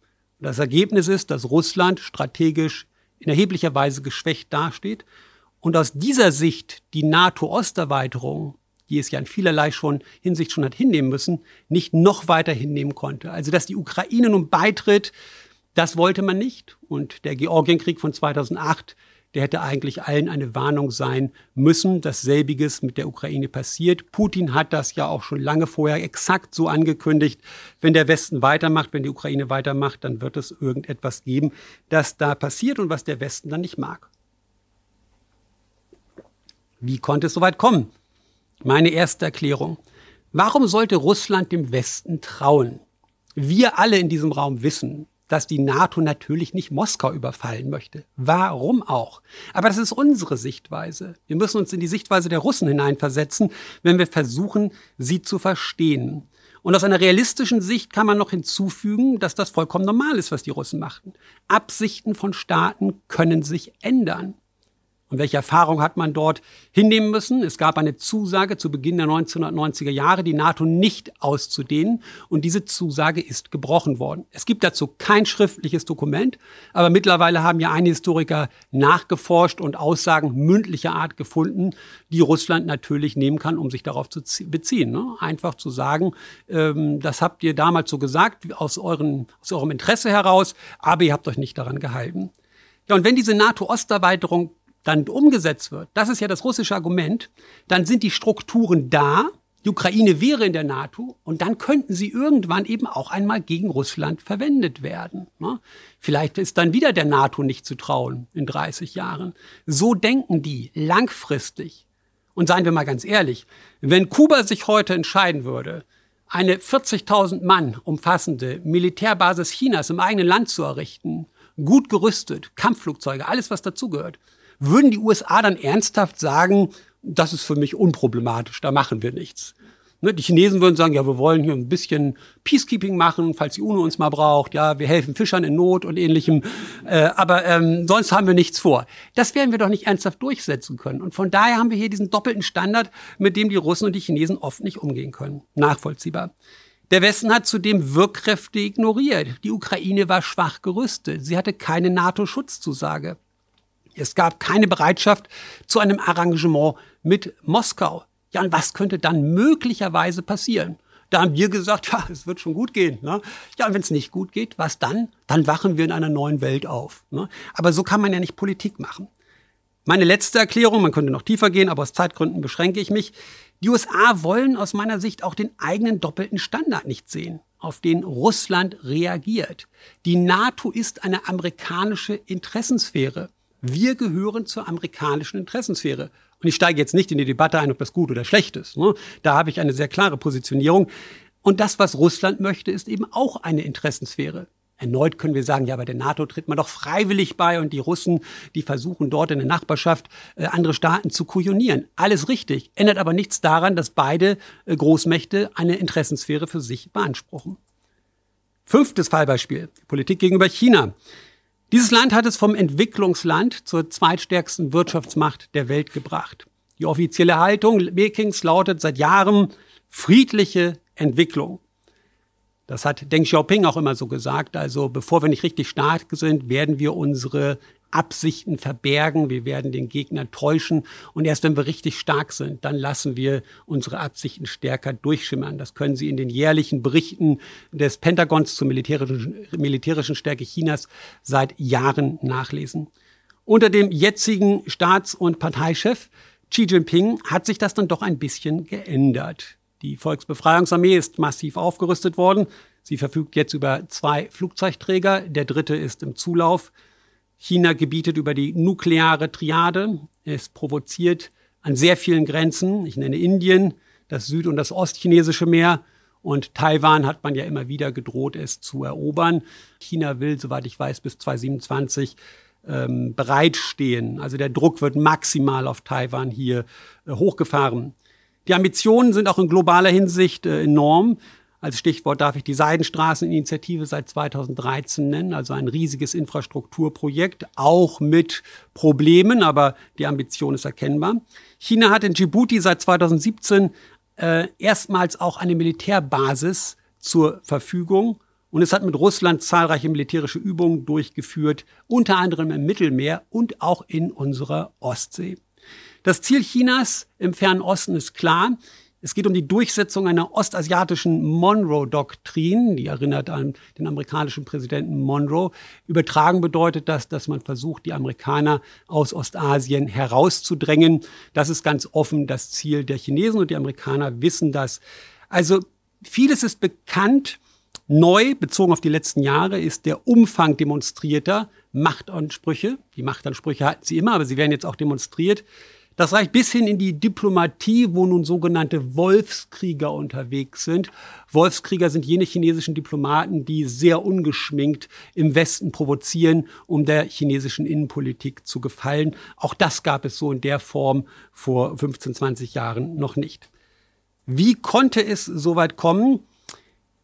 Das Ergebnis ist, dass Russland strategisch in erheblicher Weise geschwächt dasteht. Und aus dieser Sicht die NATO-Osterweiterung, die es ja in vielerlei schon Hinsicht schon hat hinnehmen müssen, nicht noch weiter hinnehmen konnte. Also dass die Ukraine nun beitritt, das wollte man nicht. Und der Georgienkrieg von zweitausendacht, der hätte eigentlich allen eine Warnung sein müssen, dass selbiges mit der Ukraine passiert. Putin hat das ja auch schon lange vorher exakt so angekündigt. Wenn der Westen weitermacht, wenn die Ukraine weitermacht, dann wird es irgendetwas geben, das da passiert und was der Westen dann nicht mag. Wie konnte es so weit kommen? Meine erste Erklärung. Warum sollte Russland dem Westen trauen? Wir alle in diesem Raum wissen, dass die NATO natürlich nicht Moskau überfallen möchte. Warum auch? Aber das ist unsere Sichtweise. Wir müssen uns in die Sichtweise der Russen hineinversetzen, wenn wir versuchen, sie zu verstehen. Und aus einer realistischen Sicht kann man noch hinzufügen, dass das vollkommen normal ist, was die Russen machten. Absichten von Staaten können sich ändern. Und welche Erfahrung hat man dort hinnehmen müssen? Es gab eine Zusage zu Beginn der neunzehnhundertneunziger Jahre, die NATO nicht auszudehnen. Und diese Zusage ist gebrochen worden. Es gibt dazu kein schriftliches Dokument. Aber mittlerweile haben ja einige Historiker nachgeforscht und Aussagen mündlicher Art gefunden, die Russland natürlich nehmen kann, um sich darauf zu beziehen. Ne? Einfach zu sagen, ähm, das habt ihr damals so gesagt, aus, euren, aus eurem Interesse heraus, aber ihr habt euch nicht daran gehalten. Ja, und wenn diese NATO-Osterweiterung dann umgesetzt wird, das ist ja das russische Argument, dann sind die Strukturen da, die Ukraine wäre in der NATO und dann könnten sie irgendwann eben auch einmal gegen Russland verwendet werden. Ne? Vielleicht ist dann wieder der NATO nicht zu trauen in dreißig Jahren. So denken die langfristig. Und seien wir mal ganz ehrlich, wenn Kuba sich heute entscheiden würde, eine vierzigtausend Mann umfassende Militärbasis Chinas im eigenen Land zu errichten, gut gerüstet, Kampfflugzeuge, alles was dazugehört, würden die U S A dann ernsthaft sagen, das ist für mich unproblematisch, da machen wir nichts. Ne, die Chinesen würden sagen, ja, wir wollen hier ein bisschen Peacekeeping machen, falls die UNO uns mal braucht, ja, wir helfen Fischern in Not und Ähnlichem, äh, aber ähm, sonst haben wir nichts vor. Das werden wir doch nicht ernsthaft durchsetzen können. Und von daher haben wir hier diesen doppelten Standard, mit dem die Russen und die Chinesen oft nicht umgehen können. Nachvollziehbar. Der Westen hat zudem Wirkkräfte ignoriert. Die Ukraine war schwach gerüstet. Sie hatte keine NATO-Schutzzusage. Es gab keine Bereitschaft zu einem Arrangement mit Moskau. Ja, und was könnte dann möglicherweise passieren? Da haben wir gesagt, ja, es wird schon gut gehen. Ne? Ja, und wenn es nicht gut geht, was dann? Dann wachen wir in einer neuen Welt auf. Ne? Aber so kann man ja nicht Politik machen. Meine letzte Erklärung, man könnte noch tiefer gehen, aber aus Zeitgründen beschränke ich mich. Die U S A wollen aus meiner Sicht auch den eigenen doppelten Standard nicht sehen, auf den Russland reagiert. Die NATO ist eine amerikanische Interessensphäre. Wir gehören zur amerikanischen Interessensphäre. Und ich steige jetzt nicht in die Debatte ein, ob das gut oder schlecht ist. Ne? Da habe ich eine sehr klare Positionierung. Und das, was Russland möchte, ist eben auch eine Interessensphäre. Erneut können wir sagen, ja, bei der NATO tritt man doch freiwillig bei und die Russen, die versuchen dort in der Nachbarschaft äh, andere Staaten zu kujonieren. Alles richtig, ändert aber nichts daran, dass beide äh, Großmächte eine Interessensphäre für sich beanspruchen. Fünftes Fallbeispiel, Politik gegenüber China. Dieses Land hat es vom Entwicklungsland zur zweitstärksten Wirtschaftsmacht der Welt gebracht. Die offizielle Haltung Pekings lautet seit Jahren friedliche Entwicklung. Das hat Deng Xiaoping auch immer so gesagt. Also bevor wir nicht richtig stark sind, werden wir unsere Absichten verbergen. Wir werden den Gegner täuschen. Und erst wenn wir richtig stark sind, dann lassen wir unsere Absichten stärker durchschimmern. Das können Sie in den jährlichen Berichten des Pentagons zur militärischen, militärischen Stärke Chinas seit Jahren nachlesen. Unter dem jetzigen Staats- und Parteichef Xi Jinping hat sich das dann doch ein bisschen geändert. Die Volksbefreiungsarmee ist massiv aufgerüstet worden. Sie verfügt jetzt über zwei Flugzeugträger. Der dritte ist im Zulauf. China gebietet über die nukleare Triade. Es provoziert an sehr vielen Grenzen. Ich nenne Indien, das süd- und das ostchinesische Meer. Und Taiwan hat man ja immer wieder gedroht, es zu erobern. China will, soweit ich weiß, bis zweitausendsiebenundzwanzig ähm, bereitstehen. Also der Druck wird maximal auf Taiwan hier äh, hochgefahren. Die Ambitionen sind auch in globaler Hinsicht äh, enorm. Als Stichwort darf ich die Seidenstraßeninitiative seit zweitausenddreizehn nennen, also ein riesiges Infrastrukturprojekt, auch mit Problemen, aber die Ambition ist erkennbar. China hat in Djibouti seit zweitausendsiebzehn äh, erstmals auch eine Militärbasis zur Verfügung. Und es hat mit Russland zahlreiche militärische Übungen durchgeführt, unter anderem im Mittelmeer und auch in unserer Ostsee. Das Ziel Chinas im Fernen Osten ist klar. Es geht um die Durchsetzung einer ostasiatischen Monroe-Doktrin. Die erinnert an den amerikanischen Präsidenten Monroe. Übertragen bedeutet das, dass man versucht, die Amerikaner aus Ostasien herauszudrängen. Das ist ganz offen das Ziel der Chinesen und die Amerikaner wissen das. Also vieles ist bekannt. Neu, bezogen auf die letzten Jahre, ist der Umfang demonstrierter Machtansprüche. Die Machtansprüche hatten sie immer, aber sie werden jetzt auch demonstriert. Das reicht bis hin in die Diplomatie, wo nun sogenannte Wolfskrieger unterwegs sind. Wolfskrieger sind jene chinesischen Diplomaten, die sehr ungeschminkt im Westen provozieren, um der chinesischen Innenpolitik zu gefallen. Auch das gab es so in der Form vor fünfzehn, zwanzig Jahren noch nicht. Wie konnte es so weit kommen?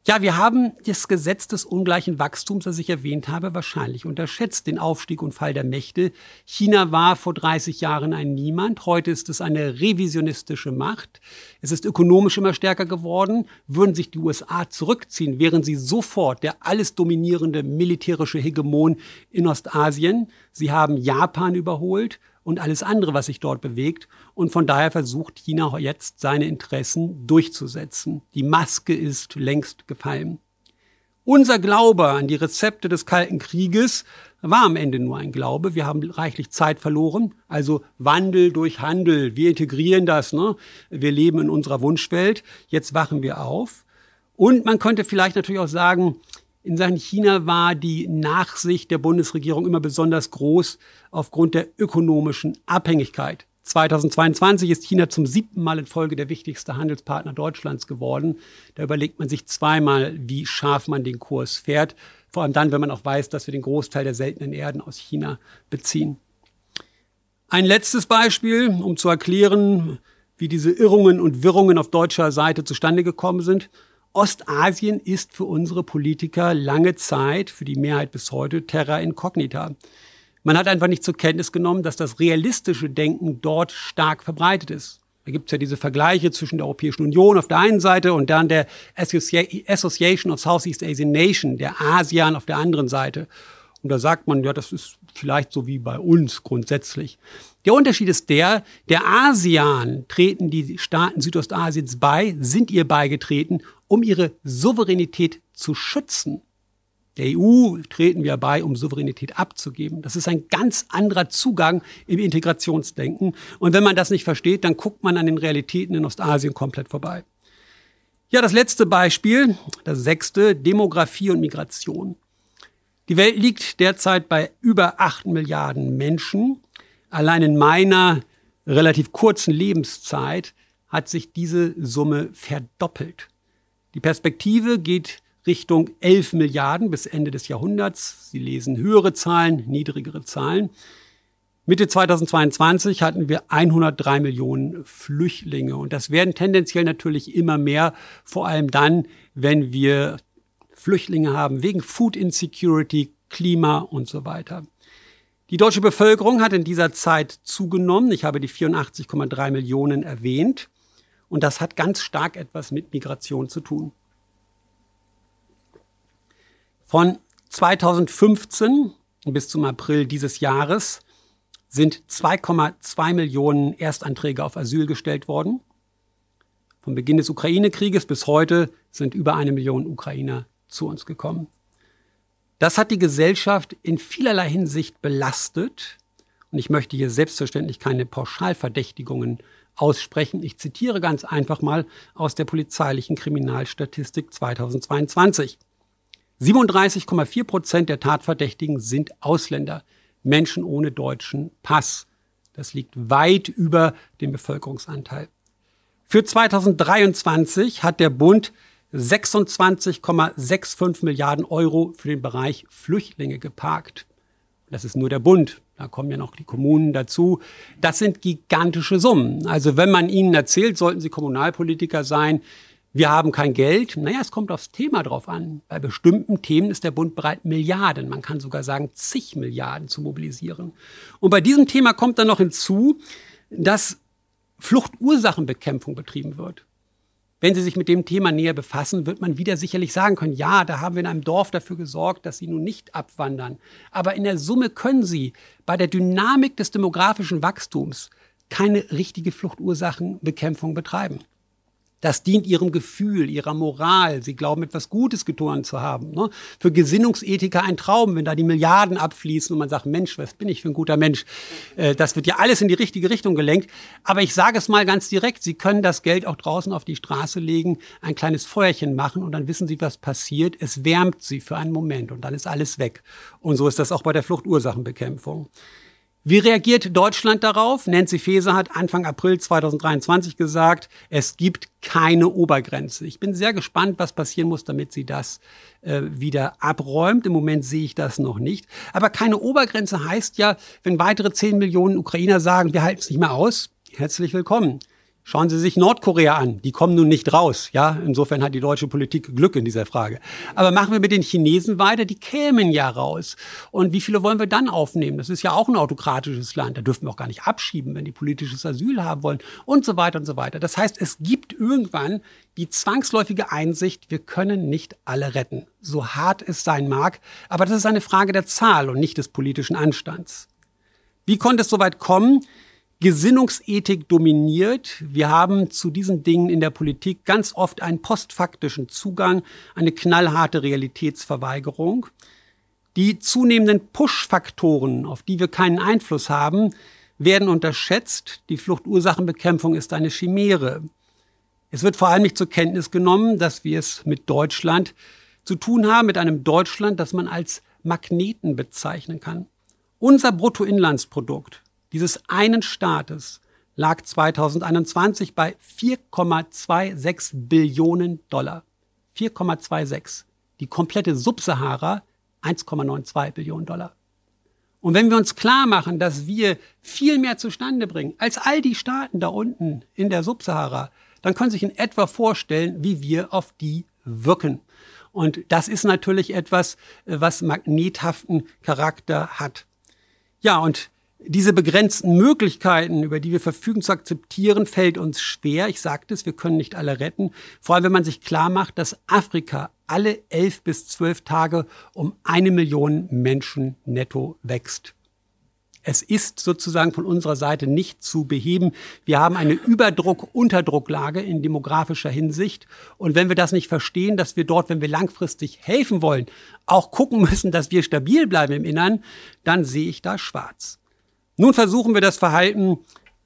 Ja, wir haben das Gesetz des ungleichen Wachstums, das ich erwähnt habe, wahrscheinlich unterschätzt, den Aufstieg und Fall der Mächte. China war vor dreißig Jahren ein Niemand, heute ist es eine revisionistische Macht. Es ist ökonomisch immer stärker geworden. Würden sich die U S A zurückziehen, wären sie sofort der alles dominierende militärische Hegemon in Ostasien. Sie haben Japan überholt und alles andere, was sich dort bewegt. Und von daher versucht China jetzt, seine Interessen durchzusetzen. Die Maske ist längst gefallen. Unser Glaube an die Rezepte des Kalten Krieges war am Ende nur ein Glaube. Wir haben reichlich Zeit verloren. Also Wandel durch Handel. Wir integrieren das, ne? Wir leben in unserer Wunschwelt. Jetzt wachen wir auf. Und man könnte vielleicht natürlich auch sagen, in Sachen China war die Nachsicht der Bundesregierung immer besonders groß aufgrund der ökonomischen Abhängigkeit. zweitausendzweiundzwanzig ist China zum siebten Mal in Folge der wichtigste Handelspartner Deutschlands geworden. Da überlegt man sich zweimal, wie scharf man den Kurs fährt. Vor allem dann, wenn man auch weiß, dass wir den Großteil der seltenen Erden aus China beziehen. Ein letztes Beispiel, um zu erklären, wie diese Irrungen und Wirrungen auf deutscher Seite zustande gekommen sind. Ostasien ist für unsere Politiker lange Zeit, für die Mehrheit bis heute, terra incognita. Man hat einfach nicht zur Kenntnis genommen, dass das realistische Denken dort stark verbreitet ist. Da gibt es ja diese Vergleiche zwischen der Europäischen Union auf der einen Seite und dann der Association of Southeast Asian Nations, der ASEAN auf der anderen Seite. Und da sagt man, ja, das ist vielleicht so wie bei uns grundsätzlich. Der Unterschied ist der, der ASEAN treten die Staaten Südostasiens bei, sind ihr beigetreten, um ihre Souveränität zu schützen. Der E U treten wir bei, um Souveränität abzugeben. Das ist ein ganz anderer Zugang im Integrationsdenken. Und wenn man das nicht versteht, dann guckt man an den Realitäten in Ostasien komplett vorbei. Ja, das letzte Beispiel, das sechste, Demografie und Migration. Die Welt liegt derzeit bei über acht Milliarden Menschen. Allein in meiner relativ kurzen Lebenszeit hat sich diese Summe verdoppelt. Die Perspektive geht Richtung elf Milliarden bis Ende des Jahrhunderts. Sie lesen höhere Zahlen, niedrigere Zahlen. Mitte zweitausendzweiundzwanzig hatten wir hundertdrei Millionen Flüchtlinge. Und das werden tendenziell natürlich immer mehr, vor allem dann, wenn wir Flüchtlinge haben wegen Food Insecurity, Klima und so weiter. Die deutsche Bevölkerung hat in dieser Zeit zugenommen. Ich habe die vierundachtzig Komma drei Millionen erwähnt. Und das hat ganz stark etwas mit Migration zu tun. Von zweitausendfünfzehn bis zum April dieses Jahres sind zwei Komma zwei Millionen Erstanträge auf Asyl gestellt worden. Vom Beginn des Ukraine-Krieges bis heute sind über eine Million Ukrainer zu uns gekommen. Das hat die Gesellschaft in vielerlei Hinsicht belastet. Und ich möchte hier selbstverständlich keine Pauschalverdächtigungen aussprechen. Ich zitiere ganz einfach mal aus der polizeilichen Kriminalstatistik zweitausendzweiundzwanzig. siebenunddreißig Komma vier Prozent der Tatverdächtigen sind Ausländer, Menschen ohne deutschen Pass. Das liegt weit über dem Bevölkerungsanteil. Für zweitausenddreiundzwanzig hat der Bund sechsundzwanzig Komma fünfundsechzig Milliarden Euro für den Bereich Flüchtlinge geparkt. Das ist nur der Bund. Da kommen ja noch die Kommunen dazu. Das sind gigantische Summen. Also wenn man ihnen erzählt, sollten sie Kommunalpolitiker sein, wir haben kein Geld. Naja, es kommt aufs Thema drauf an. Bei bestimmten Themen ist der Bund bereit, Milliarden, man kann sogar sagen zig Milliarden zu mobilisieren. Und bei diesem Thema kommt dann noch hinzu, dass Fluchtursachenbekämpfung betrieben wird. Wenn Sie sich mit dem Thema näher befassen, wird man wieder sicherlich sagen können, ja, da haben wir in einem Dorf dafür gesorgt, dass sie nun nicht abwandern. Aber in der Summe können Sie bei der Dynamik des demografischen Wachstums keine richtige Fluchtursachenbekämpfung betreiben. Das dient ihrem Gefühl, ihrer Moral. Sie glauben, etwas Gutes getan zu haben. Ne? Für Gesinnungsethiker ein Traum, wenn da die Milliarden abfließen und man sagt, Mensch, was bin ich für ein guter Mensch? Äh, das wird ja alles in die richtige Richtung gelenkt. Aber ich sage es mal ganz direkt, Sie können das Geld auch draußen auf die Straße legen, ein kleines Feuerchen machen und dann wissen Sie, was passiert. Es wärmt Sie für einen Moment und dann ist alles weg. Und so ist das auch bei der Fluchtursachenbekämpfung. Wie reagiert Deutschland darauf? Nancy Faeser hat Anfang April zweitausenddreiundzwanzig gesagt, es gibt keine Obergrenze. Ich bin sehr gespannt, was passieren muss, damit sie das äh, wieder abräumt. Im Moment sehe ich das noch nicht. Aber keine Obergrenze heißt ja, wenn weitere zehn Millionen Ukrainer sagen, wir halten es nicht mehr aus, herzlich willkommen. Schauen Sie sich Nordkorea an. Die kommen nun nicht raus. Ja, insofern hat die deutsche Politik Glück in dieser Frage. Aber machen wir mit den Chinesen weiter. Die kämen ja raus. Und wie viele wollen wir dann aufnehmen? Das ist ja auch ein autokratisches Land. Da dürfen wir auch gar nicht abschieben, wenn die politisches Asyl haben wollen und so weiter und so weiter. Das heißt, es gibt irgendwann die zwangsläufige Einsicht, wir können nicht alle retten. So hart es sein mag. Aber das ist eine Frage der Zahl und nicht des politischen Anstands. Wie konnte es so weit kommen? Gesinnungsethik dominiert. Wir haben zu diesen Dingen in der Politik ganz oft einen postfaktischen Zugang, eine knallharte Realitätsverweigerung. Die zunehmenden Push-Faktoren, auf die wir keinen Einfluss haben, werden unterschätzt. Die Fluchtursachenbekämpfung ist eine Chimäre. Es wird vor allem nicht zur Kenntnis genommen, dass wir es mit Deutschland zu tun haben, mit einem Deutschland, das man als Magneten bezeichnen kann. Unser Bruttoinlandsprodukt dieses einen Staates lag zweitausendeinundzwanzig bei vier Komma sechsundzwanzig Billionen Dollar. vier Komma sechsundzwanzig. Die komplette Subsahara eins Komma zweiundneunzig Billionen Dollar. Und wenn wir uns klar machen, dass wir viel mehr zustande bringen als all die Staaten da unten in der Subsahara, dann können Sie sich in etwa vorstellen, wie wir auf die wirken. Und das ist natürlich etwas, was magnethaften Charakter hat. Ja, und diese begrenzten Möglichkeiten, über die wir verfügen, zu akzeptieren, fällt uns schwer. Ich sagte es, wir können nicht alle retten. Vor allem, wenn man sich klar macht, dass Afrika alle elf bis zwölf Tage um eine Million Menschen netto wächst. Es ist sozusagen von unserer Seite nicht zu beheben. Wir haben eine Überdruck-Unterdrucklage in demografischer Hinsicht. Und wenn wir das nicht verstehen, dass wir dort, wenn wir langfristig helfen wollen, auch gucken müssen, dass wir stabil bleiben im Innern, dann sehe ich da schwarz. Nun versuchen wir das Verhalten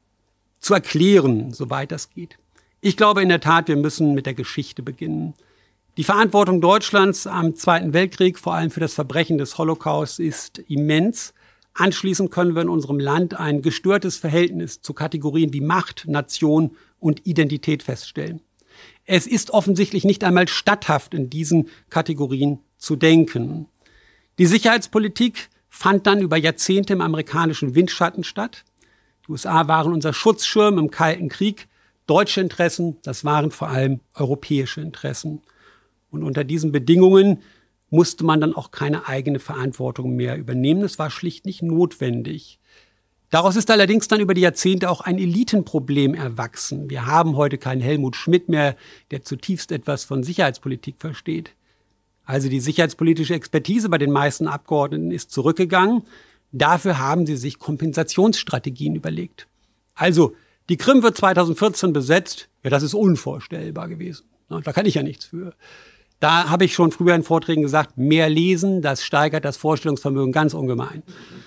zu erklären, soweit das geht. Ich glaube in der Tat, wir müssen mit der Geschichte beginnen. Die Verantwortung Deutschlands am Zweiten Weltkrieg, vor allem für das Verbrechen des Holocaust, ist immens. Anschließend können wir in unserem Land ein gestörtes Verhältnis zu Kategorien wie Macht, Nation und Identität feststellen. Es ist offensichtlich nicht einmal statthaft, in diesen Kategorien zu denken. Die Sicherheitspolitik fand dann über Jahrzehnte im amerikanischen Windschatten statt. Die U S A waren unser Schutzschirm im Kalten Krieg. Deutsche Interessen, das waren vor allem europäische Interessen. Und unter diesen Bedingungen musste man dann auch keine eigene Verantwortung mehr übernehmen. Das war schlicht nicht notwendig. Daraus ist allerdings dann über die Jahrzehnte auch ein Elitenproblem erwachsen. Wir haben heute keinen Helmut Schmidt mehr, der zutiefst etwas von Sicherheitspolitik versteht. Also die sicherheitspolitische Expertise bei den meisten Abgeordneten ist zurückgegangen. Dafür haben sie sich Kompensationsstrategien überlegt. Also die Krim wird zweitausendvierzehn besetzt. Ja, das ist unvorstellbar gewesen. Da kann ich ja nichts für. Da habe ich schon früher in Vorträgen gesagt, mehr lesen, das steigert das Vorstellungsvermögen ganz ungemein.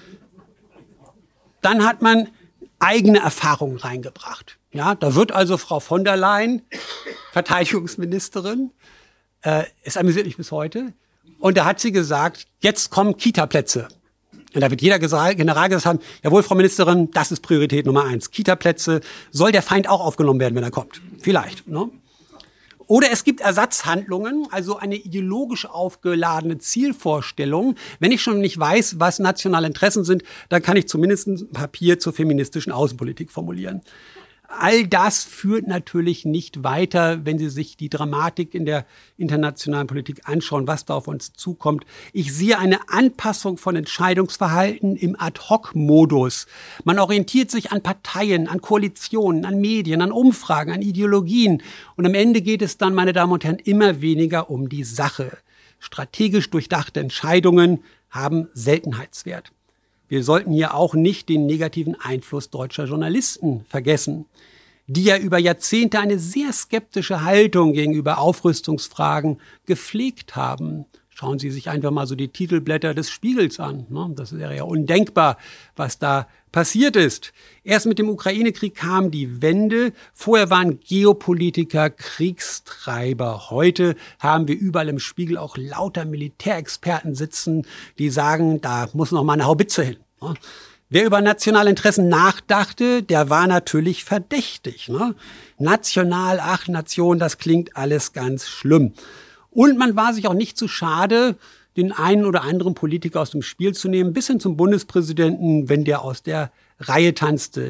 Dann hat man eigene Erfahrungen reingebracht. Ja, da wird also Frau von der Leyen Verteidigungsministerin. Äh, es amüsiert mich bis heute. Und da hat sie gesagt, jetzt kommen Kita-Plätze. Und da wird jeder General gesagt haben, jawohl, Frau Ministerin, das ist Priorität Nummer eins. Kita-Plätze, soll der Feind auch aufgenommen werden, wenn er kommt? Vielleicht. Ne? Oder es gibt Ersatzhandlungen, also eine ideologisch aufgeladene Zielvorstellung. Wenn ich schon nicht weiß, was nationale Interessen sind, dann kann ich zumindest ein Papier zur feministischen Außenpolitik formulieren. All das führt natürlich nicht weiter, wenn Sie sich die Dramatik in der internationalen Politik anschauen, was da auf uns zukommt. Ich sehe eine Anpassung von Entscheidungsverhalten im Ad-hoc-Modus. Man orientiert sich an Parteien, an Koalitionen, an Medien, an Umfragen, an Ideologien. Und am Ende geht es dann, meine Damen und Herren, immer weniger um die Sache. Strategisch durchdachte Entscheidungen haben Seltenheitswert. Wir sollten hier auch nicht den negativen Einfluss deutscher Journalisten vergessen, die ja über Jahrzehnte eine sehr skeptische Haltung gegenüber Aufrüstungsfragen gepflegt haben. Schauen Sie sich einfach mal so die Titelblätter des Spiegels an. Das wäre ja undenkbar, was da passiert ist. Erst mit dem Ukraine-Krieg kam die Wende. Vorher waren Geopolitiker Kriegstreiber. Heute haben wir überall im Spiegel auch lauter Militärexperten sitzen, die sagen, da muss noch mal eine Haubitze hin. Wer über nationale Interessen nachdachte, der war natürlich verdächtig. Ne? National, ach Nation, das klingt alles ganz schlimm. Und man war sich auch nicht zu schade, den einen oder anderen Politiker aus dem Spiel zu nehmen, bis hin zum Bundespräsidenten, wenn der aus der Reihe tanzte.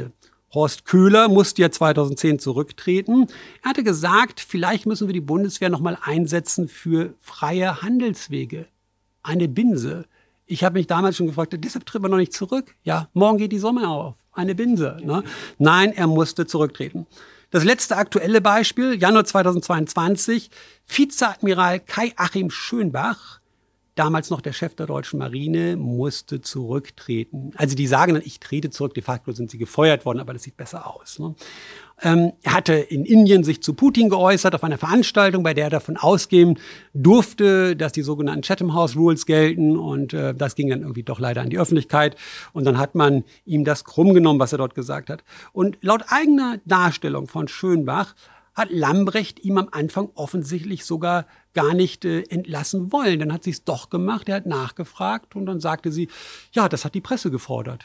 Horst Köhler musste ja zweitausendzehn zurücktreten. Er hatte gesagt, vielleicht müssen wir die Bundeswehr noch mal einsetzen für freie Handelswege. Eine Binse. Ich habe mich damals schon gefragt, deshalb tritt man noch nicht zurück. Ja, morgen geht die Sonne auf. Eine Binse. Ne? Nein, er musste zurücktreten. Das letzte aktuelle Beispiel, Januar zweitausendzweiundzwanzig, Vizeadmiral Kai-Achim Schönbach, damals noch der Chef der deutschen Marine, musste zurücktreten. Also die sagen dann, ich trete zurück, de facto sind sie gefeuert worden, aber das sieht besser aus. Ne? Ähm, er hatte in Indien sich zu Putin geäußert auf einer Veranstaltung, bei der er davon ausgehen durfte, dass die sogenannten Chatham House Rules gelten, und äh, das ging dann irgendwie doch leider an die Öffentlichkeit, und dann hat man ihm das krumm genommen, was er dort gesagt hat. Und laut eigener Darstellung von Schönbach hat Lambrecht ihm am Anfang offensichtlich sogar gar nicht äh, entlassen wollen. Dann hat sie es doch gemacht, er hat nachgefragt und dann sagte sie, ja, das hat die Presse gefordert.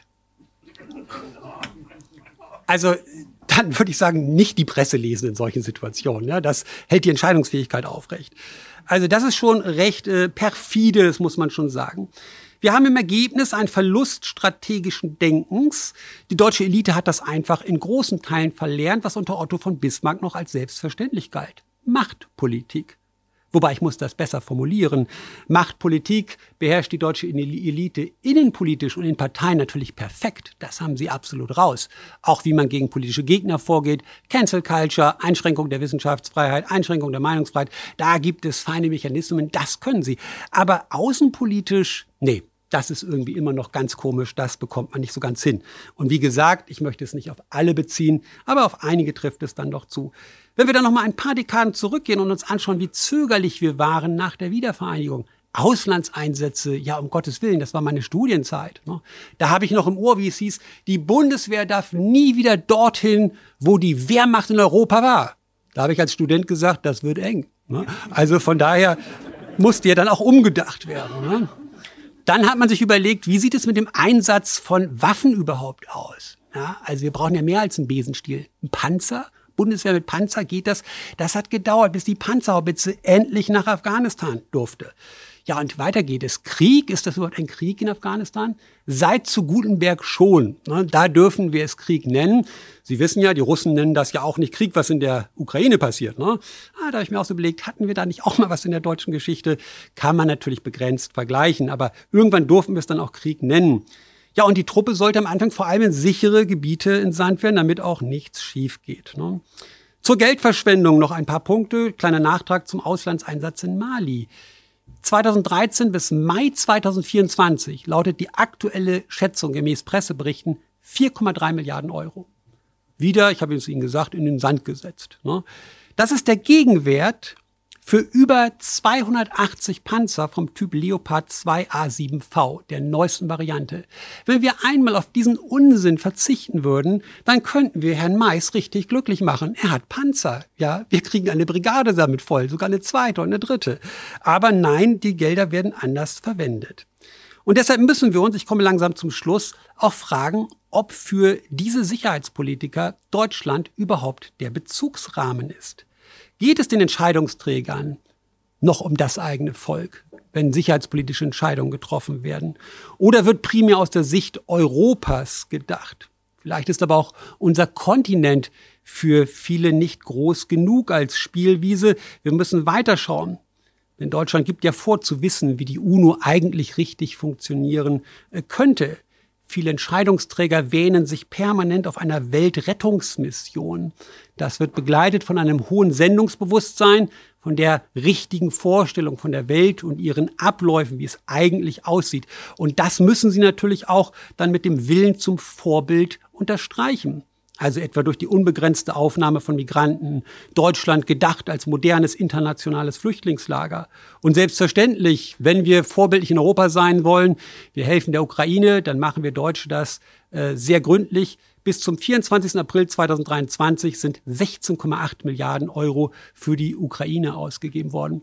Also dann würde ich sagen, nicht die Presse lesen in solchen Situationen. Ja, das hält die Entscheidungsfähigkeit aufrecht. Also das ist schon recht äh, perfide, das muss man schon sagen. Wir haben im Ergebnis einen Verlust strategischen Denkens. Die deutsche Elite hat das einfach in großen Teilen verlernt, was unter Otto von Bismarck noch als selbstverständlich galt. Machtpolitik. Wobei, ich muss das besser formulieren. Machtpolitik beherrscht die deutsche Elite innenpolitisch und in Parteien natürlich perfekt. Das haben sie absolut raus. Auch wie man gegen politische Gegner vorgeht. Cancel Culture, Einschränkung der Wissenschaftsfreiheit, Einschränkung der Meinungsfreiheit. Da gibt es feine Mechanismen, das können sie. Aber außenpolitisch, nee. Das ist irgendwie immer noch ganz komisch, das bekommt man nicht so ganz hin. Und wie gesagt, ich möchte es nicht auf alle beziehen, aber auf einige trifft es dann doch zu. Wenn wir dann noch mal ein paar Dekaden zurückgehen und uns anschauen, wie zögerlich wir waren nach der Wiedervereinigung. Auslandseinsätze, ja, um Gottes Willen, das war meine Studienzeit. Ne? Da habe ich noch im Ohr, wie es hieß, die Bundeswehr darf nie wieder dorthin, wo die Wehrmacht in Europa war. Da habe ich als Student gesagt, das wird eng. Ne? Also von daher musste ja dann auch umgedacht werden. Ne? Dann hat man sich überlegt, wie sieht es mit dem Einsatz von Waffen überhaupt aus? Ja, also wir brauchen ja mehr als einen Besenstiel. Ein Panzer? Bundeswehr mit Panzer, geht das? Das hat gedauert, bis die Panzerhaubitze endlich nach Afghanistan durfte. Ja, und weiter geht es. Krieg, ist das überhaupt ein Krieg in Afghanistan? Seit zu Gutenberg schon. Ne, da dürfen wir es Krieg nennen. Sie wissen ja, die Russen nennen das ja auch nicht Krieg, was in der Ukraine passiert. Ne? Ah, da habe ich mir auch so überlegt, hatten wir da nicht auch mal was in der deutschen Geschichte? Kann man natürlich begrenzt vergleichen, aber irgendwann durften wir es dann auch Krieg nennen. Ja, und die Truppe sollte am Anfang vor allem in sichere Gebiete entsandt werden, damit auch nichts schief geht. Ne? Zur Geldverschwendung noch ein paar Punkte. Kleiner Nachtrag zum Auslandseinsatz in Mali. zweitausenddreizehn bis Mai zweitausendvierundzwanzig lautet die aktuelle Schätzung gemäß Presseberichten vier Komma drei Milliarden Euro. Wieder, ich habe es Ihnen gesagt, in den Sand gesetzt. Ne? Das ist der Gegenwert für über zweihundertachtzig Panzer vom Typ Leopard zwei A sieben V, der neuesten Variante. Wenn wir einmal auf diesen Unsinn verzichten würden, dann könnten wir Herrn Mais richtig glücklich machen. Er hat Panzer, ja. Wir kriegen eine Brigade damit voll, sogar eine zweite und eine dritte. Aber nein, die Gelder werden anders verwendet. Und deshalb müssen wir uns, ich komme langsam zum Schluss, auch fragen, ob für diese Sicherheitspolitiker Deutschland überhaupt der Bezugsrahmen ist. Geht es den Entscheidungsträgern noch um das eigene Volk, wenn sicherheitspolitische Entscheidungen getroffen werden? Oder wird primär aus der Sicht Europas gedacht? Vielleicht ist aber auch unser Kontinent für viele nicht groß genug als Spielwiese. Wir müssen weiterschauen. Denn Deutschland gibt ja vor zu wissen, wie die UNO eigentlich richtig funktionieren könnte. Viele Entscheidungsträger wähnen sich permanent auf einer Weltrettungsmission. Das wird begleitet von einem hohen Sendungsbewusstsein, von der richtigen Vorstellung von der Welt und ihren Abläufen, wie es eigentlich aussieht. Und das müssen sie natürlich auch dann mit dem Willen zum Vorbild unterstreichen. Also etwa durch die unbegrenzte Aufnahme von Migranten, Deutschland gedacht als modernes internationales Flüchtlingslager. Und selbstverständlich, wenn wir vorbildlich in Europa sein wollen, wir helfen der Ukraine, dann machen wir Deutsche das äh, sehr gründlich. Bis zum vierundzwanzigsten April zweitausenddreiundzwanzig sind sechzehn Komma acht Milliarden Euro für die Ukraine ausgegeben worden.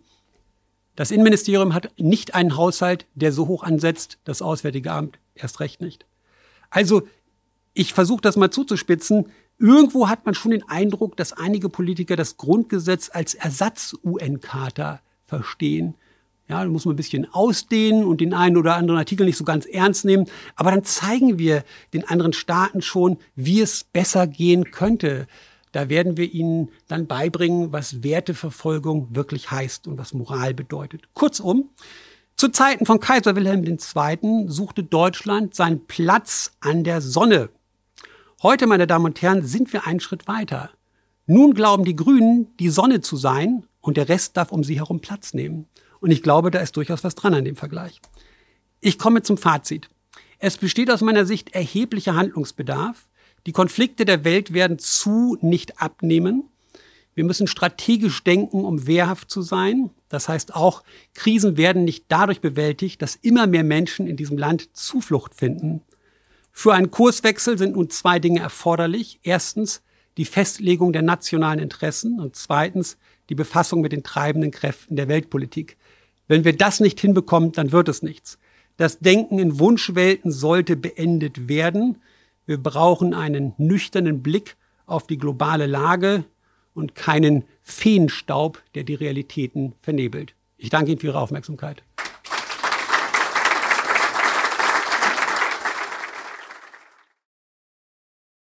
Das Innenministerium hat nicht einen Haushalt, der so hoch ansetzt, das Auswärtige Amt erst recht nicht. Also ich versuche das mal zuzuspitzen. Irgendwo hat man schon den Eindruck, dass einige Politiker das Grundgesetz als Ersatz-U N-Charta verstehen. Ja, da muss man ein bisschen ausdehnen und den einen oder anderen Artikel nicht so ganz ernst nehmen. Aber dann zeigen wir den anderen Staaten schon, wie es besser gehen könnte. Da werden wir ihnen dann beibringen, was Werteverfolgung wirklich heißt und was Moral bedeutet. Kurzum, zu Zeiten von Kaiser Wilhelm der Zweite. suchte Deutschland seinen Platz an der Sonne. Heute, meine Damen und Herren, sind wir einen Schritt weiter. Nun glauben die Grünen, die Sonne zu sein und der Rest darf um sie herum Platz nehmen. Und ich glaube, da ist durchaus was dran an dem Vergleich. Ich komme zum Fazit. Es besteht aus meiner Sicht erheblicher Handlungsbedarf. Die Konflikte der Welt werden zu nicht abnehmen. Wir müssen strategisch denken, um wehrhaft zu sein. Das heißt auch, Krisen werden nicht dadurch bewältigt, dass immer mehr Menschen in diesem Land Zuflucht finden. Für einen Kurswechsel sind nun zwei Dinge erforderlich. Erstens die Festlegung der nationalen Interessen und zweitens die Befassung mit den treibenden Kräften der Weltpolitik. Wenn wir das nicht hinbekommen, dann wird es nichts. Das Denken in Wunschwelten sollte beendet werden. Wir brauchen einen nüchternen Blick auf die globale Lage und keinen Feenstaub, der die Realitäten vernebelt. Ich danke Ihnen für Ihre Aufmerksamkeit.